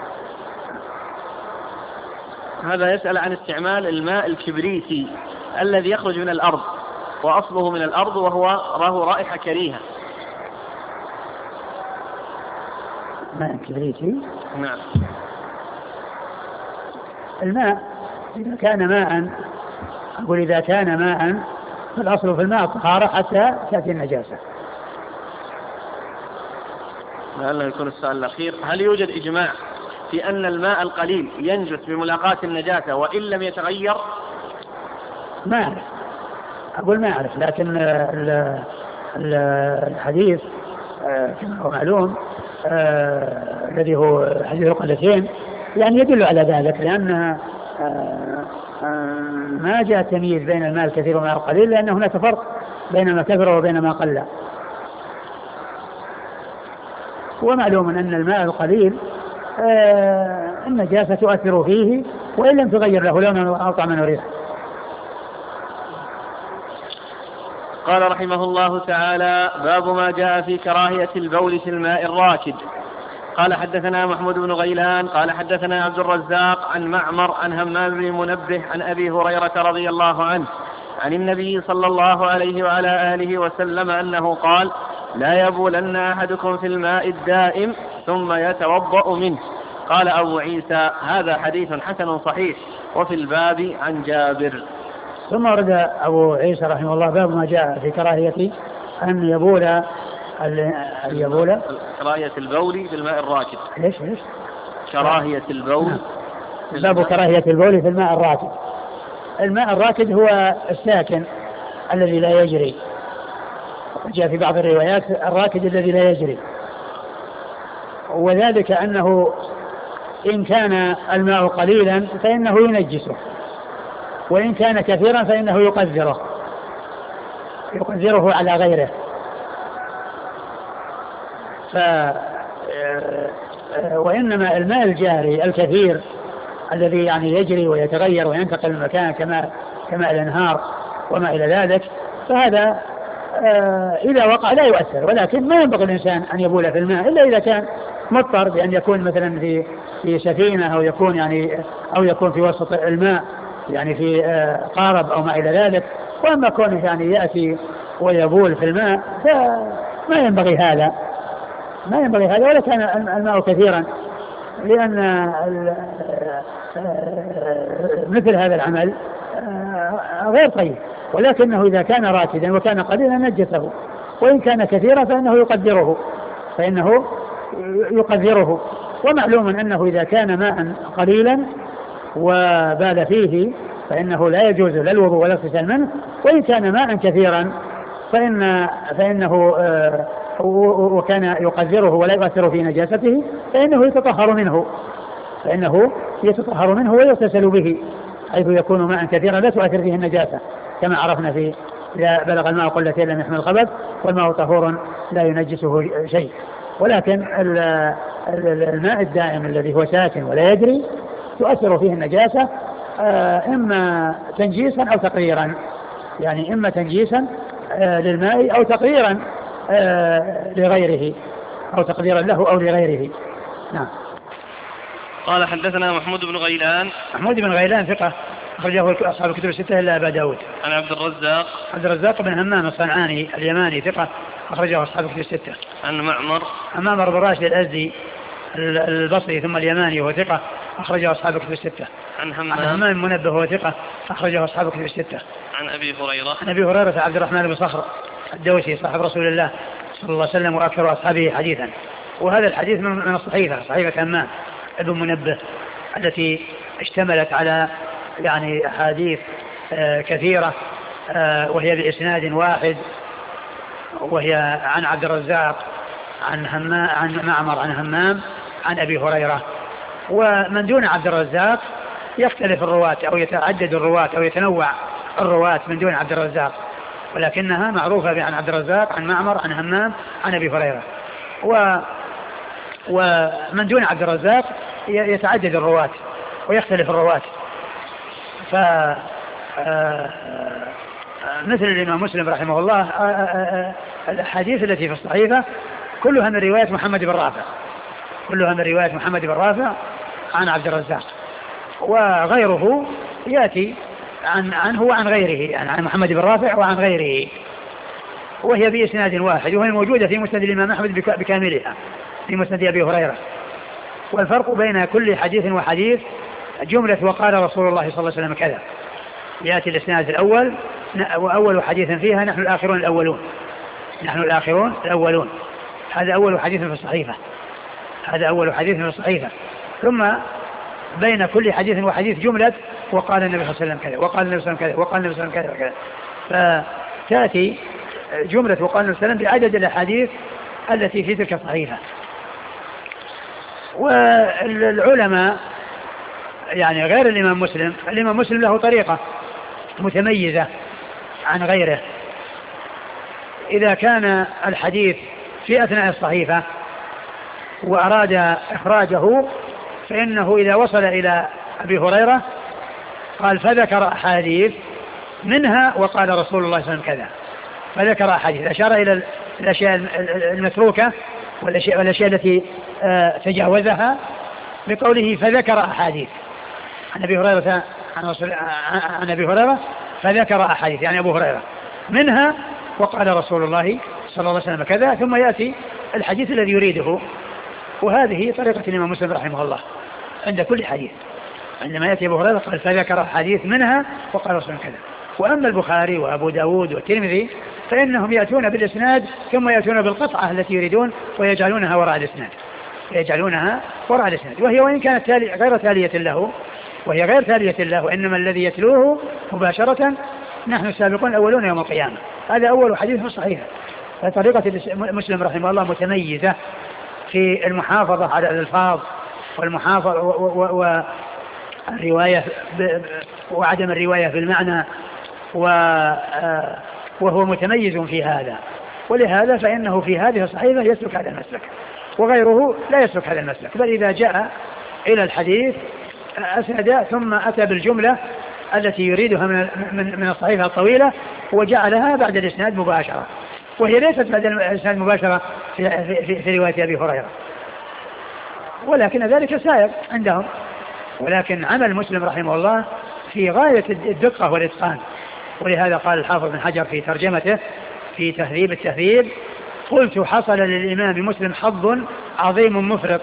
هذا يسأل عن استعمال الماء الكبريتي الذي يخرج من الأرض وأصله من الأرض وهو له رائحة كريهة. ماء كبريتي؟ نعم. الماء إذا كان ماء، أقول إذا كان ماء فالأصل في الماء الطهارة حتى تأتي النجاسة. لعله يكون السؤال الأخير، هل يوجد إجماع في أن الماء القليل ينجس بملاقاة النجاسة وإن لم يتغير؟ ما أعرف، أقول ما أعرف، لكن الحديث كما هو معلوم الذي هو حديث القلتين يعني يدل على ذلك، لأن ما جاء تمييز بين الماء الكثير والماء القليل، لأن هناك فرق بين ما كثر وبين ما قل. ومعلوم أن الماء القليل النجاسة تؤثر فيه وإن لم تغير له لونا أو طعما وريحا. قال رحمه الله تعالى: باب ما جاء في كراهية البول في الماء الراكد. قال حدثنا محمود بن غيلان قال حدثنا عبد الرزاق عن معمر عن همام بن منبه عن أبي هريرة رضي الله عنه عن النبي صلى الله عليه وعلى آله وسلم أنه قال: لا يبولن أحدكم في الماء الدائم ثم يتوضأ منه. قال أبو عيسى هذا حديث حسن صحيح. وفي الباب عن جابر. ثم ورد أبو عيسى رحمه الله باب ما جاء في كراهية أن يبول يبول كراهية البول بالماء الراكد. ليش ليش كراهية البول باب كراهية البول في الماء الراكد. الماء الراكد هو الساكن الذي لا يجري. جاء في بعض الروايات الراكد الذي لا يجري، وذلك أنه إن كان الماء قليلا فإنه ينجسه، وإن كان كثيرا فإنه يقذره يقذره على غيره. ف وإنما الماء الجاري الكثير الذي يعني يجري ويتغير وينتقل من مكان كما كما الأنهار وما إلى ذلك، فهذا إذا وقع لا يؤثر، ولكن ما ينبغي الإنسان أن يبول في الماء إلا إذا كان مضطر بأن يكون مثلا في في سفينة أو يكون يعني أو يكون في وسط الماء يعني في قارب أو ما إلى ذلك. وأما كونه يعني يأتي ويبول في الماء فما ينبغي هذا ما ينبغي هذا ولا كان الماء كثيرا، لأن مثل هذا العمل غير طيب. ولكنه إذا كان راكدا وكان قليلا نجسه، وإن كان كثيرا فإنه يقدره فإنه يقدره ومعلوم أنه إذا كان ماء قليلا وبال فيه فإنه لا يجوز لا الوضوء ولا الاغتسال منه، وإن كان ماء كثيرا فإن فإنه وكان يقدره ولا يؤثر في نجاسته فإنه يتطهر منه فإنه يتطهر منه ويغتسل به، حيث يكون ماء كثيرا لا تؤثر فيه النجاسة كما عرفنا في إذا بلغ الماء قلتين لم يحمل الخبث والماء طهور لا ينجسه شيء. ولكن الماء الدائم الذي هو ساكن ولا يجري تؤثر فيه النجاسة إما تنجيسا أو تقريرا، يعني إما تنجيسا للماء أو تقريرا لغيره أو تقديرا له أو لغيره. نعم. قال حدثنا محمود بن غيلان. محمود بن غيلان ثقة أخرجه أصحاب الكتب الستة إلا أبا داود. عن عبد الرزاق. عبد الرزاق بن همام الصنعاني اليماني ثقة أخرجه أصحاب الكتب الستة. عن معمر. عن معمر بن راشد الأزدي البصري ثم اليماني وهو ثقة أخرجه أصحاب الكتب الستة. عن همام. عن همام منبه وهو ثقة أخرجه أصحاب الكتب الستة. عن أبي هريرة. عن أبي هريرة عبد الرحمن بن صخر الدوسي صاحب رسول الله صلى الله عليه وسلم وأكثر أصحابه حديثا. وهذا الحديث من الصحيفة صحيفة همام ابن منبه التي اشتملت على يعني أحاديث آه كثيرة آه وهي بإسناد واحد، وهي عن عبد الرزاق عن همام عن معمر عن همام عن أبي هريرة. ومن دون عبد الرزاق يختلف الرواة أو يتعدد الرواة أو يتنوع الرواة من دون عبد الرزاق، ولكنها معروفة بعن عبد الرزاق عن معمر عن همام عن أبي هريرة. و ومن دون عبد الرزاق يتعدد الرواة ويختلف الرواة. ف مثل الإمام مسلم رحمه الله الحديث التي في الصحيفة كلها من رواية محمد بن رافع كلها من رواية محمد بن رافع عن عبد الرزاق، وغيره يأتي عن عنه وعن غيره، يعني عن محمد بن رافع وعن غيره، وهي بإسناد واحد، وهي موجودة في مسند الإمام أحمد بكاملها في مسند أبي هريرة. والفرق بين كل حديث وحديث جملة وقال رسول الله صلى الله عليه وسلم كذا، يأتي الإسناد الأول وأول حديث فيها نحن الآخرون الأولون نحن الآخرون الأولون هذا أول حديث في الصحيفة هذا أول حديث في الصحيفة ثم بين كل حديث وحديث جملة وقال النبي صلى الله عليه وسلم كذا وقال النبي صلى الله عليه وسلم كذا وقال النبي صلى الله عليه وسلم كذا وكذا، فتأتي جملة وقال النبي صلى الله عليه وسلم بعدد الأحاديث التي في تلك الصحيفة. والعلماء يعني غير الإمام مسلم الإمام مسلم له طريقة متميزة عن غيره. إذا كان الحديث في أثناء الصحيفة وأراد إخراجه فإنه إذا وصل إلى أبي هريرة قال فذكر أحاديث منها وقال رسول الله صلى الله عليه وسلم كذا، فذكر أحاديث أشار إلى الأشياء المتروكة والأشياء, والأشياء التي تجاوزها بقوله فذكر أحاديث عن أبي هريرة عن, عن أبي هريرة فذكر أحاديث يعني أبو هريرة منها وقال رسول الله صلى الله عليه وسلم كذا، ثم يأتي الحديث الذي يريده وهذه طريقة الإمام مسلم رحمه الله عند كل حديث، عندما يأتي أبو هريرة قال فذكر حديث منها وقال رسول كذا. وأما البخاري وأبو داود والترمذي فإنهم يأتون بالإسناد ثم يأتون بالقطعة التي يريدون ويجعلونها وراء الإسناد يجعلونها وراء الإسناد وهي وإن كانت تالي غير تالية له وهي غير تالية له وإنما الذي يتلوه مباشرة نحن السابقون الأولون يوم القيامة. هذا أول حديث صحيح. فطريقة مسلم رحمه الله متميزة في المحافظة على الألفاظ والمحافظة والرواية وعدم الرواية في المعنى، وهو متميز في هذا. ولهذا فإنه في هذه الصحيفة يسلك هذا المسلك وغيره لا يسلك هذا المسلك، بل إذا جاء إلى الحديث أسند ثم أتى بالجملة التي يريدها من من الصحيفة الطويلة وجعلها بعد الإسناد مباشرة، وهي ليست بعد الإسناد مباشرة في, في, في رواية أبي هريرة، ولكن ذلك سائر عندهم. ولكن عمل مسلم رحمه الله في غاية الدقة والإتقان. ولهذا قال الحافظ بن حجر في ترجمته في تهذيب التهذيب قلت حصل للإمام مسلم حظ عظيم مفرط،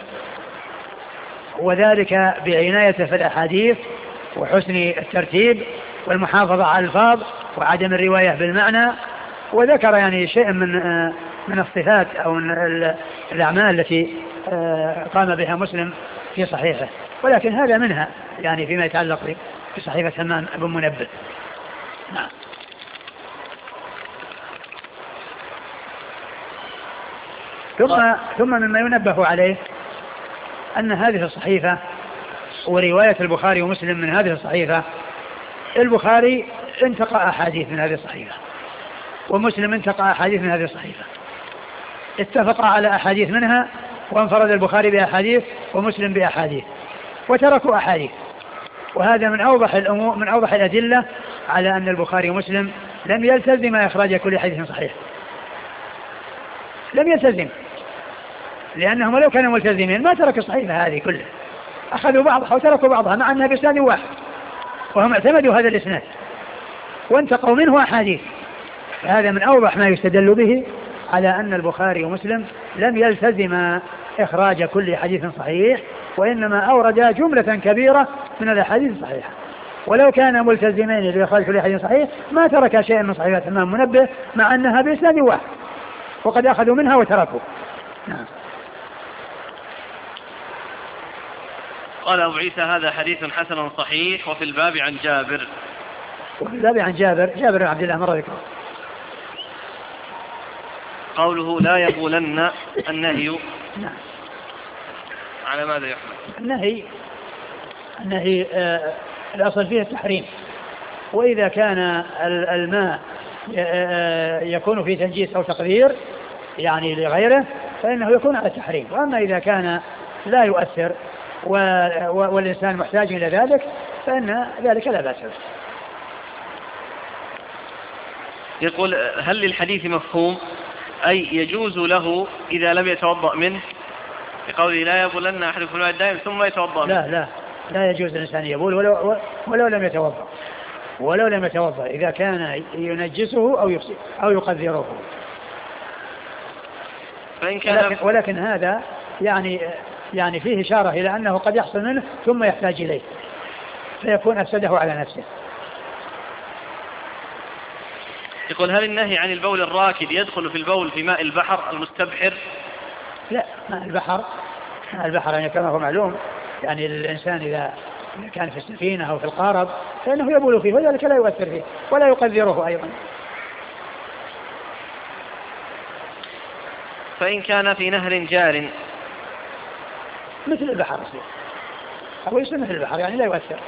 وذلك بعنايته في الأحاديث وحسن الترتيب والمحافظة على الألفاظ وعدم الرواية بالمعنى. وذكر يعني شيء من من الصفات أو من الأعمال التي قام بها مسلم في صحيحه، ولكن هذا منها يعني فيما يتعلق بصحيفة همام بن منبه. نعم. ثم ثم مما ينبه عليه أن هذه الصحيفة ورواية البخاري ومسلم من هذه الصحيفة، البخاري انتقى أحاديث من هذه الصحيفة ومسلم انتقى أحاديث من هذه الصحيفة، اتفق على أحاديث منها وانفرد البخاري بأحاديث ومسلم بأحاديث وتركوا أحاديث. وهذا من أوضح الأمور من أوضح الأدلة على أن البخاري ومسلم لم يلتزم إخراج كل حديث صحيح، لم يلتزم، لأنهم لو كانوا ملتزمين ما تركوا الصحيفة هذه كلها، أخذوا بعضها وتركوا بعضها مع أنها بإسناد واحد، وهم اعتمدوا هذا الإسناد وانتقوا منه أحاديث. هذا من أوضح ما يستدل به على أن البخاري ومسلم لم يلتزم إخراج كل حديث صحيح، وإنما أورد جملة كبيرة من الأحاديث الصحيحة. ولو كان ملتزمين لإخراج كل حديث صحيح ما ترك شيئا من صحيحات همام منبه مع أنها بإسناد واحد وقد أخذوا منها وتركوا. نعم. قال أبو عيسى هذا حديث حسن صحيح. وفي الباب عن جابر وفي الباب عن جابر جابر بن عبد الله مر ذكره. قوله لا يقولن النهي. نعم. على ماذا يحمل؟ النهي النهي آه الأصل فيه التحريم، وإذا كان الماء آه يكون فيه تنجيس أو تقدير يعني لغيره فإنه يكون على التحريم. وأما إذا كان لا يؤثر والإنسان محتاج إلى ذلك فإن ذلك لا بأس به. يقول هل للحديث مفهوم أي يجوز له إذا لم يتوضأ منه، بقوله لا يبولن أحدكم الماء الدائم ثم يتوضأ منه؟ لا لا لا يجوز الإنسان يبول ولو, ولو لم يتوضأ ولو لم يتوضأ إذا كان ينجسه أو أو يقذره. فإن كان ولكن, ولكن هذا يعني يعني فيه إشارة إلى أنه قد يحصل منه ثم يحتاج إليه فيكون أفسده على نفسه. يقول هل النهي عن البول الراكد يدخل في البول في ماء البحر المستبحر؟ لا، ماء البحر ماء البحر يعني كما هو معلوم يعني الإنسان إذا كان في السفينة أو في القارب فإنه يبول فيه وذلك لا يؤثر فيه ولا يقذره أيضا. فإن كان في نهر جار مثل البحر أو يصير مثل البحر يعني لا يؤثر.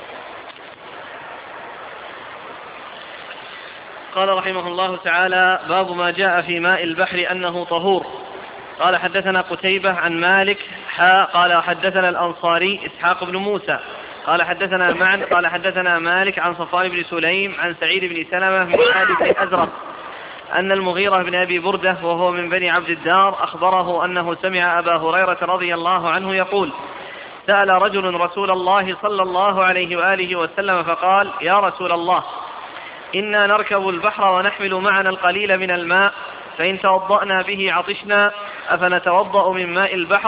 قال رحمه الله تعالى باب ما جاء في ماء البحر أنه طهور. قال حدثنا قتيبة عن مالك حا قال حدثنا الأنصاري إسحاق بن موسى قال حدثنا معن قال حدثنا مالك عن صفوان بن سليم عن سعيد بن سلمة من حادث الأزرق أن المغيرة بن أبي بردة وهو من بني عبد الدار أخبره أنه سمع أبا هريرة رضي الله عنه يقول سأل رجل رسول الله صلى الله عليه وآله وسلم فقال يا رسول الله إنا نركب البحر ونحمل معنا القليل من الماء فإن توضأنا به عطشنا أفنتوضأ من ماء البحر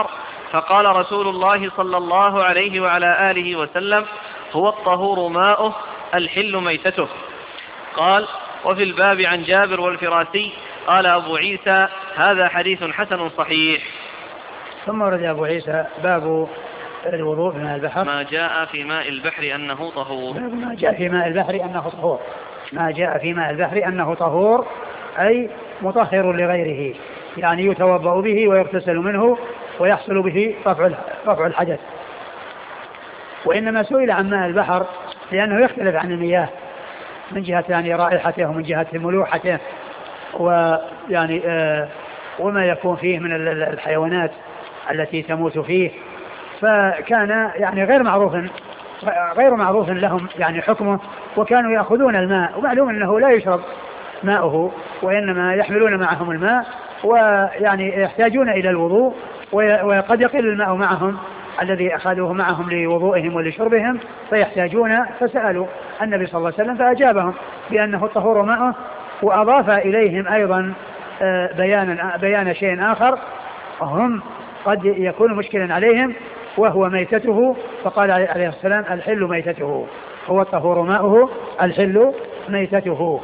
فقال رسول الله صلى الله عليه وعلى آله وسلم: هو الطهور ماؤه الحل ميتته. قال: وفي الباب عن جابر والفراسي. قال أبو عيسى: هذا حديث حسن صحيح. ثم ورد أبو عيسى باب الوضوء من البحر، ما جاء في ماء البحر أنه طهور. ما جاء في ماء البحر أنه طهور ما جاء في ماء البحر أنه طهور أي مطهر لغيره، يعني يتوضأ به ويغتسل منه ويحصل به رفع الحدث. وإنما سئل عن ماء البحر لأنه يختلف عن المياه من جهة يعني رائحته ومن جهة ملوحته ويعني آه وما يكون فيه من الحيوانات التي تموت فيه، فكان يعني غير معروف غير معروف لهم يعني حكمه، وكانوا يأخذون الماء، ومعلوم أنه لا يشرب ماؤه وإنما يحملون معهم الماء، ويعني يحتاجون إلى الوضوء، وقد يقل الماء معهم الذي أخذوه معهم لوضوئهم ولشربهم فيحتاجون، فسألوا النبي صلى الله عليه وسلم فأجابهم بأنه الطهور ماؤه، وأضاف إليهم أيضا بيان, بيان شيء آخر هم قد يكون مشكلا عليهم وهو ميتته، فقال عليه السلام: الحل ميتته، هو الطهور ماؤه الحل ميتته.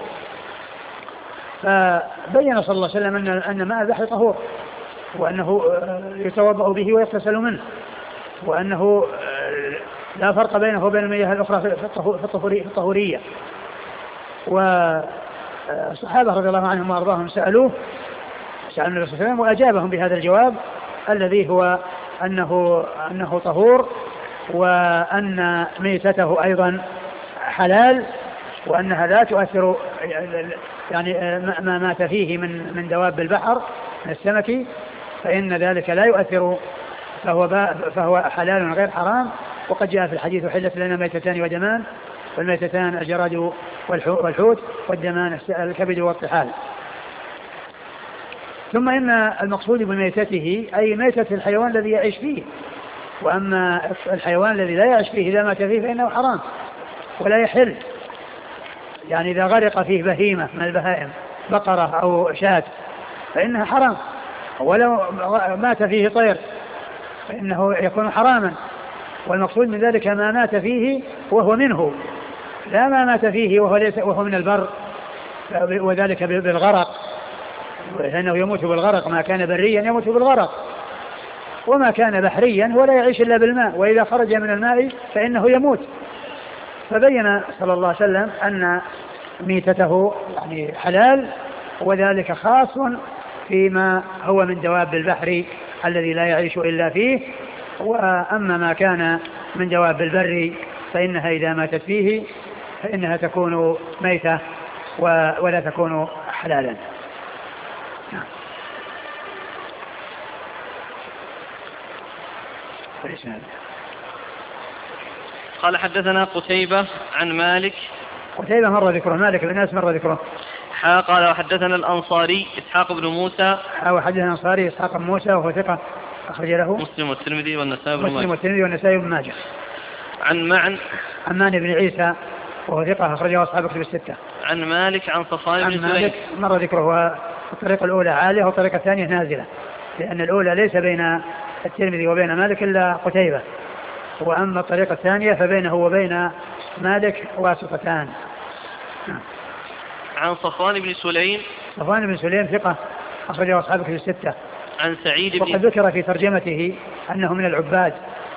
فبين صلى الله عليه وسلم أن, أن ماء البحر طهور، وأنه يتوضأ به ويغتسل منه، وأنه لا فرق بينه وبين المياه الأخرى في الطهورية. والصحابة رضي الله عنهم وأرضاهم سألوه سألوا النبي صلى الله عليه وسلم وأجابهم بهذا الجواب الذي هو أنه, أنه طهور، وأن ميتته أيضا حلال، وأنها لا تؤثر يعني ما مات فيه من من دواب البحر من السمك فإن ذلك لا يؤثر، فهو فهو حلال غير حرام. وقد جاء في الحديث: حلت لنا ميتتان ودمان، والميتتان الجراد والحوت، والدمان الكبد والطحال. ثم إن المقصود بميتته أي ميتة الحيوان الذي يعيش فيه، وأما الحيوان الذي لا يعيش فيه إذا مات فيه فإنه حرام ولا يحل. يعني إذا غرق فيه بهيمة من البهائم بقرة أو شاة فإنها حرام، ولو مات فيه طير فإنه يكون حراما. والمقصود من ذلك ما مات فيه وهو منه، لا ما مات فيه وهو, ليس وهو من البر، وذلك بالغرق، لأنه يموت بالغرق. ما كان بريا يموت بالغرق، وما كان بحريا هو لا يعيش إلا بالماء، وإذا خرج من الماء فإنه يموت. فبين صلى الله عليه وسلم أن ميتته يعني حلال، وذلك خاص فيما هو من دواب البحر الذي لا يعيش إلا فيه. وأما ما كان من دواب البر فإنها إذا ماتت فيه فإنها تكون ميتة ولا تكون حلالا. قال: حدثنا قتيبة عن مالك. قتيبة مر ذكره، مالك بن أنس مر ذكره. قال: وحدثنا الأنصاري إسحاق بن موسى. وحدثنا الأنصاري إسحاق بن موسى وهو ثقة أخرج له مسلم والترمذي والنسائي بن ماجه. مسلم والترمذي والنسائي بن ماجه. عن معن عمان بن عيسى وهو ثقة أخرجه أصحاب الكتب الستة. عن مالك عن صفوان بن سليم. مالك مر ذكره، الطريقة الأولى عالية والطريقة الثانية نازلة، لأن الأولى ليس بين الترمذي وبين مالك إلا قتيبة، وأما الطريقة الثانية فبينه وبين مالك واسطتان. عن صفوان بن سليم. صفوان بن سليم ثقة أخرجه أصحاب الكتب الستة. عن سعيد بن. وقد ذكر في ترجمته أنه من العباد،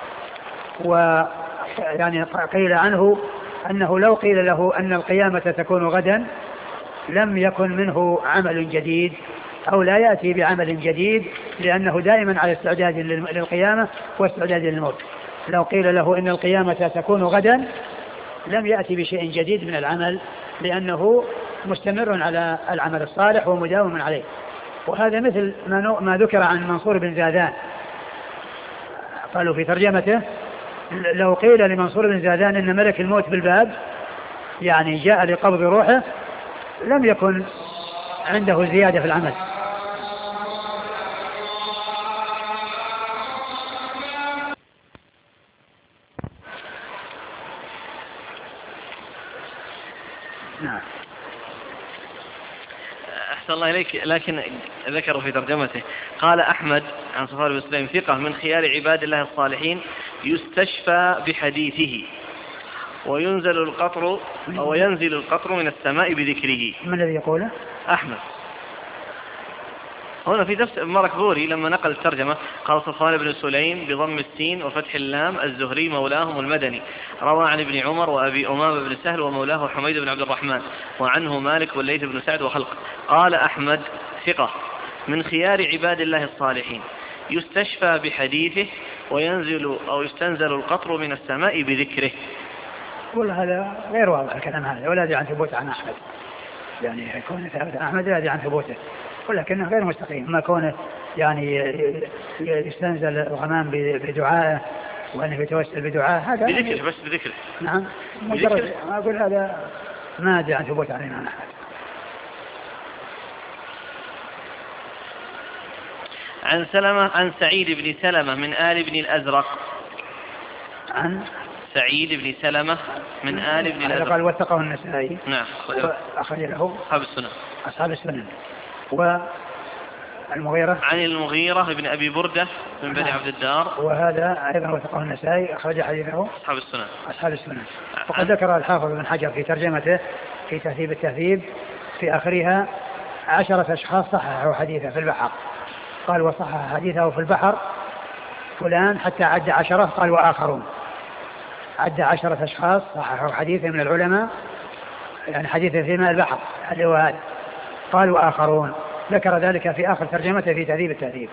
ويعني قيل عنه أنه لو قيل له أن القيامة تكون غدا لم يكن منه عمل جديد أو لا يأتي بعمل جديد، لأنه دائما على استعداد للقيامة واستعداد للموت. لو قيل له إن القيامة تكون غدا لم يأتي بشيء جديد من العمل، لأنه مستمر على العمل الصالح ومداوم عليه. وهذا مثل ما ذكر عن منصور بن زادان، قالوا في ترجمته: لو قيل لمنصور بن زادان إن ملك الموت بالباب يعني جاء لقبض روحه لم يكن عنده زيادة في العمل. أحسن الله إليك، لكن ذكروا في ترجمته قال أحمد عن صفوان بن سليم ثقة من خيار عباد الله الصالحين يستشفى بحديثه وينزل القطر أو ينزل القطر من السماء بذكره. من الذي يقوله؟ أحمد. هنا في نفس مارك بوري لما نقل الترجمة قال صفوان بن سليم بضم السين وفتح اللام الزهري مولاهم المدني، روى عن ابن عمر وأبي أمامة بن سهل ومولاه حميد بن عبد الرحمن، وعنه مالك والليث بن سعد وخلق. قال أحمد ثقة من خيار عباد الله الصالحين يستشفى بحديثه وينزل أو يستنزل القطر من السماء بذكره. والله هذا غير واضح الكلام هذا، ولا يدري عن ثبوت عن أحمد، يعني يكون ثابت عن أحمد لا يدري عن ثبوته، ولكنه غير مستقيم. ما كونه يعني يستنزل الغمام بدعائه وأنه يتوسل بدعائه هذا بذكره بس بذكره. نعم مجرد ما أقول هذا ما أدري عن ثبوت عن الإمام أحمد. عن سلمة عن سعيد بن سلمة من آل بن الأزرق. عن سعيد بن سلمة من آل بن الأزرق قال وثقه النسائي. نعم أخرج له أصحاب السنن. أصحاب السنن. والمغيرة عن المغيرة بن أبي بردة من بني عبد الدار، وهذا أيضا وثقه النسائي أخرج حديثه أصحاب السنن. أصحاب السنن. وقد ذكر الحافظ بن حجر في ترجمته في تهذيب التهذيب في آخرها عشرة أشخاص صححوا حديثه في البحر، قال وصحح حديثه في البحر فلان حتى عد عشرة، قال وآخرون، عد عشرة أشخاص صححوا حديثه من العلماء، يعني حديثه في ماء البحر اللي هو هذا، قال وآخرون. ذكر ذلك في آخر ترجمته في تهذيب التهذيب.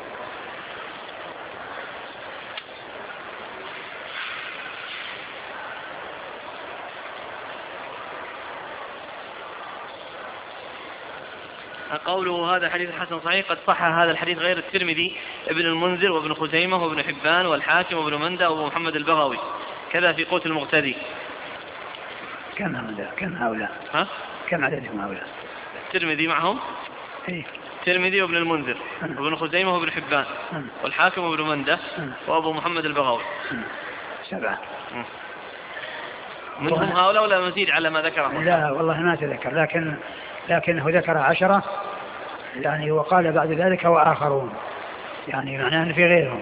قوله هذا حديث حسن صحيح قد صح هذا الحديث غير الترمذي ابن المنذر وابن خزيمة وابن حبان والحاكم وابن مندة وابو محمد البغوي، كذا في قوت المقتدي. كم هؤلاء؟ كم هؤلاء؟ ها؟ كم عددهم هؤلاء؟ الترمذي معهم؟ إيه؟ الترمذي وابن المنذر وابن خزيمة وابن حبان والحاكم وابن مندة وابو محمد البغوي. سبعة. منهم هؤلاء ولا مزيد على ما ذكره؟ لا والله ما تذكر، لكن لكنه ذكر عشرة يعني، وقال بعد ذلك وآخرون، يعني معناه أن في غيرهم.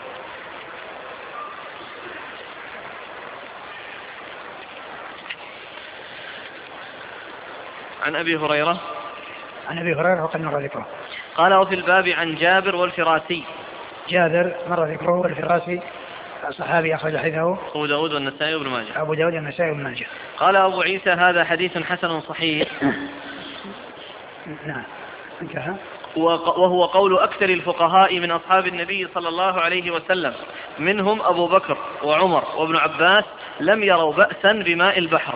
عن أبي هريرة عن أبي هريرة وقد مر ذكره. قال وفي الباب عن جابر والفراسي. جابر مر ذكره والفراسي صحابي أخرج حديثه أبو داود والنسائي وابن ماجه. أبو داود والنسائي وابن ماجه. قال أبو عيسى هذا حديث حسن صحيح. نعم انتهى. وهو قول أكثر الفقهاء من أصحاب النبي صلى الله عليه وسلم، منهم أبو بكر وعمر وابن عباس لم يروا بأسا بماء البحر.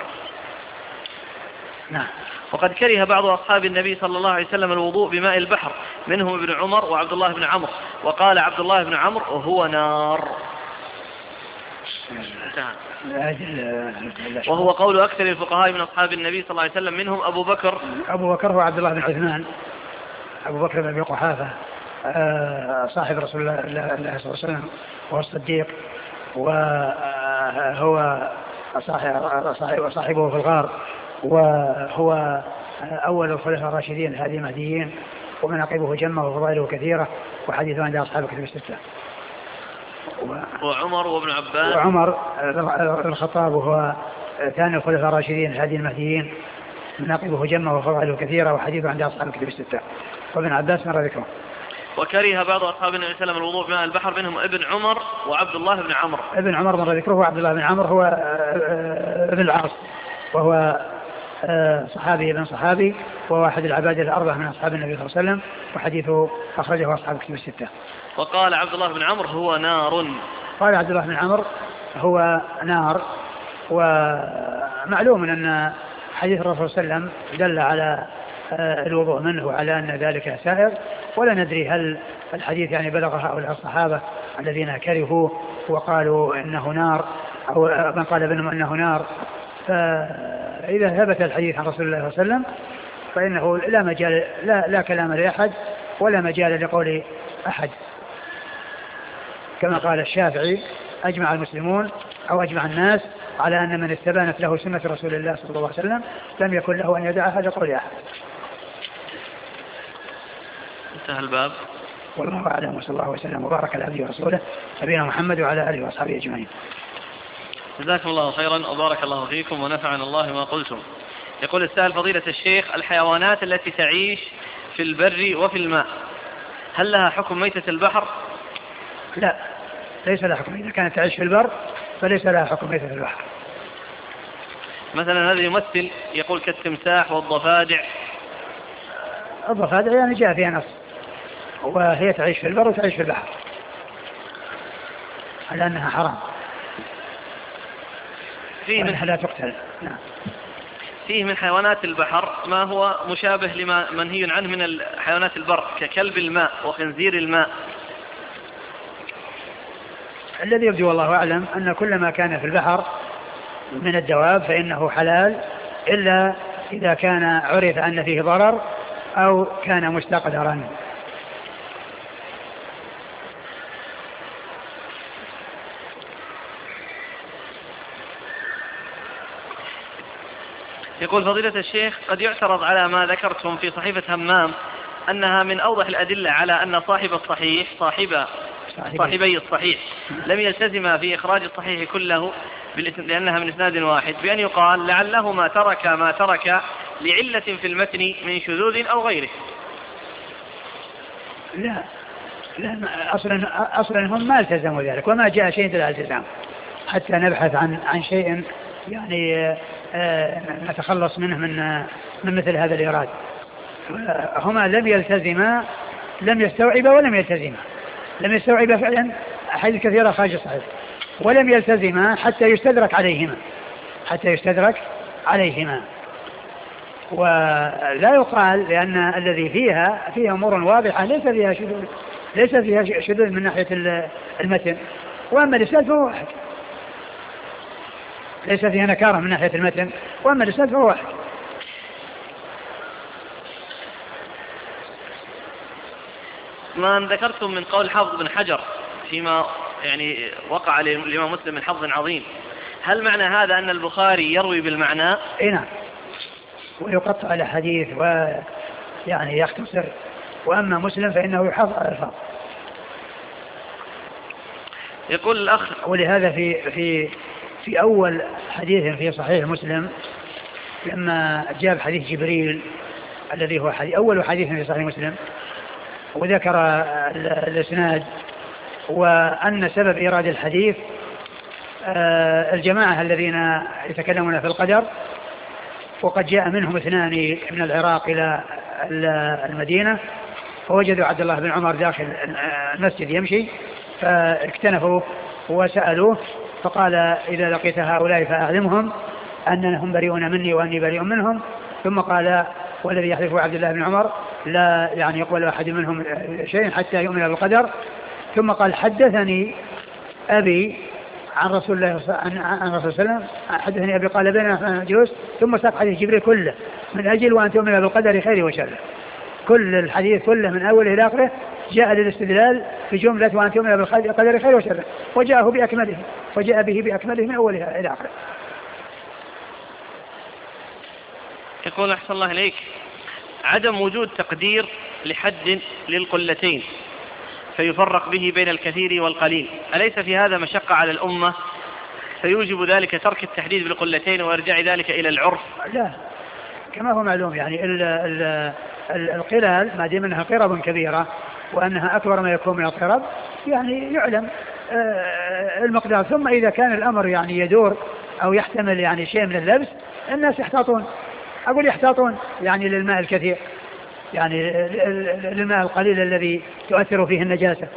نعم. وقد كره بعض أصحاب النبي صلى الله عليه وسلم الوضوء بماء البحر، منهم ابن عمر وعبد الله بن عمرو، وقال عبد الله بن عمرو هو نار. وهو قول أكثر الفقهاء من أصحاب النبي صلى الله عليه وسلم، منهم أبو بكر أبو بكر هو عبد الله بن عثمان أبو بكر بن أبي قحافة صاحب رسول الله صلى الله عليه وسلم وهو الصديق، وهو صاحب صاحبه في الغار، وهو أول الخلفاء الراشدين الهادي المهديين، ومناقبه جمة وفضائله كثيرة، وحديثه عند أصحاب الكتب الستة. وعمر وابن عباس وعمر الخطاب وهو ثاني الخلفاء الراشدين الهادي المهديين، مناقبه جمة وفضائله كثيرة، وحديثه عند أصحاب الكتب الستة. وابن عباس مر ذكره. وكره بعض أصحاب النبي صلى الله عليه وسلم الوضوء بماء البحر، منهم ابن عمر وعبد الله بن عمرو. ابن عمر مر ذكره، وعبد الله بن عمرو هو ابن العاص، وهو صحابي ابن صحابي، وواحد العباد الأربعة من أصحاب النبي صلى الله عليه وسلم، وحديثه أخرجه أصحاب الكتب الستة. وقال عبد الله بن عمرو هو نار. قال عبد الله بن عمرو هو نار. ومعلوم أن حديث الرسول صلى الله عليه وسلم دل على الوضوء منه وعلى أن ذلك سائر، ولا ندري هل الحديث يعني بلغ هؤلاء الصحابة الذين كرهوا وقالوا إنه نار، أو من قال بينهم إنه نار. فإذا ثبت الحديث عن رسول الله صلى الله عليه وسلم فإنه لا مجال لا, لا كلام لأحد ولا مجال لقول أحد، كما قال الشافعي أجمع المسلمون أو أجمع الناس على أن من استبانت له سنة رسول الله صلى الله عليه وسلم لم يكن له أن يدعها لقول أحد. انتهى الباب. والله أعلم، وصلى الله وسلم وبارك على عبده ورسوله نبينا محمد وعلى آله وأصحابه أجمعين. جزاكم الله خيرا وبارك الله فيكم ونفعنا الله ما قلتم. يقول السائل فضيلة الشيخ: الحيوانات التي تعيش في البر وفي الماء هل لها حكم ميتة البحر؟ لا، ليس لها حكم. إذا كانت تعيش في البر فليس لها حكم ميتة البحر. مثلا هذا يمثل يقول كالتمساح والضفادع. الضفادع يعني جاء فيها نص، وهي تعيش في البر وتعيش في البحر على أنها حرام، فيه منها لا تقتل. نعم. فيه من حيوانات البحر ما هو مشابه لما منهي عنه من حيوانات البر ككلب الماء وخنزير الماء. الذي يبدو والله أعلم أن كل ما كان في البحر من الدواب فإنه حلال، إلا إذا كان عرف أن فيه ضرر أو كان مستقدرا. يقول فضيلة الشيخ: قد يعترض على ما ذكرتم في صحيفة همام أنها من أوضح الأدلة على أن صاحب الصحيح صاحب صاحبي الصحيح لم يلتزم في إخراج الصحيح كله لأنها من إسناد واحد، بأن يقال لعله ما ترك ما ترك لعلة في المتن من شذوذ أو غيره. لا لا أصلا أصلا هم ما التزموا ذلك، وما جاء شيء دل على الالتزام حتى نبحث عن عن شيء يعني آه نتخلص منه من من مثل هذا الإيراد. هما لم يلتزما، لم يستوعبا ولم يلتزما. لم يستوعبا فعلا أحاديث كثيرة خارج الصحيح، ولم يلتزما حتى يستدرك عليهما حتى يستدرك عليهما. ولا يقال لأن الذي فيها فيها أمور واضحة ليس فيها شذوذ، ليس فيها شذوذ من ناحية المتن، وأما الإسناد فهو واحد. ليس فيها نكارة من ناحية المتن، وأما الإسناد فهو واحد. ما ذكرتم من قول حافظ بن حجر فيما يعني وقع للإمام مسلم من حظ عظيم، هل معنى هذا أن البخاري يروي بالمعنى؟ إيه نعم، ويقطع الحديث ويعني يختصر، وأما مسلم فإنه يحافظ على الألفاظ. يقول الأخ: ولهذا في في في أول حديث في صحيح مسلم لما جاب حديث جبريل الذي هو حديث أول حديث في صحيح مسلم، وذكر الإسناد وأن سبب إيراد الحديث الجماعة الذين يتكلمون في القدر، وقد جاء منهم اثنان من العراق إلى المدينة، فوجدوا عبد الله بن عمر داخل المسجد يمشي، فاكتنفوا وسألوه، فقال: إذا لقيت هؤلاء فأعلمهم أنهم بريئون مني وأني بريء منهم. ثم قال: والذي يحلفه عبد الله بن عمر لا يعني يقبل أحد منهم شيء حتى يؤمن بالقدر. ثم قال: حدثني أبي عن رسول الله عن رسول الله حدثني أبي قال بيننا جلوس، ثم ساق حديث جبريل كله من أجل وأن تؤمن بالقدر خيره وشره. كل الحديث كله من أوله إلى آخره جاء للاستدلال في جملة وأن تؤمن بالقدر خيره وشره، وجاءه بأكمله وجاء به بأكمله من أوله إلى آخره. يقول: أحسن الله إليك، عدم وجود تقدير لحد للقلتين فيفرق به بين الكثير والقليل، أليس في هذا مشقة على الأمة فيوجب ذلك ترك التحديد بالقلتين ويرجع ذلك إلى العرف؟ لا، كما هو معلوم يعني ال ال ال القلال ما دام أنها قرب كبيرة وأنها أكبر ما يكون من القرب يعني يعلم المقدار. ثم إذا كان الأمر يعني يدور أو يحتمل يعني شيء من اللبس، الناس يحتاطون، أقول يحتاطون يعني للماء الكثير، يعني للماء القليل الذي تؤثر فيه النجاسة.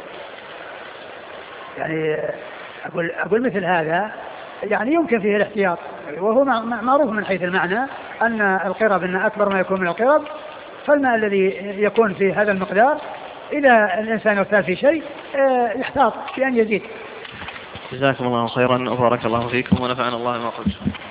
يعني أقول, أقول مثل هذا يعني يمكن فيه الاحتياط، وهو معروف من حيث المعنى أن القرب أن أكبر ما يكون من القرب، فالماء الذي يكون في هذا المقدار إذا الإنسان اغتال في شيء يحتاط بأن يزيد. جزاكم الله خيرا وبارك الله فيكم ونفعنا الله ما قلت.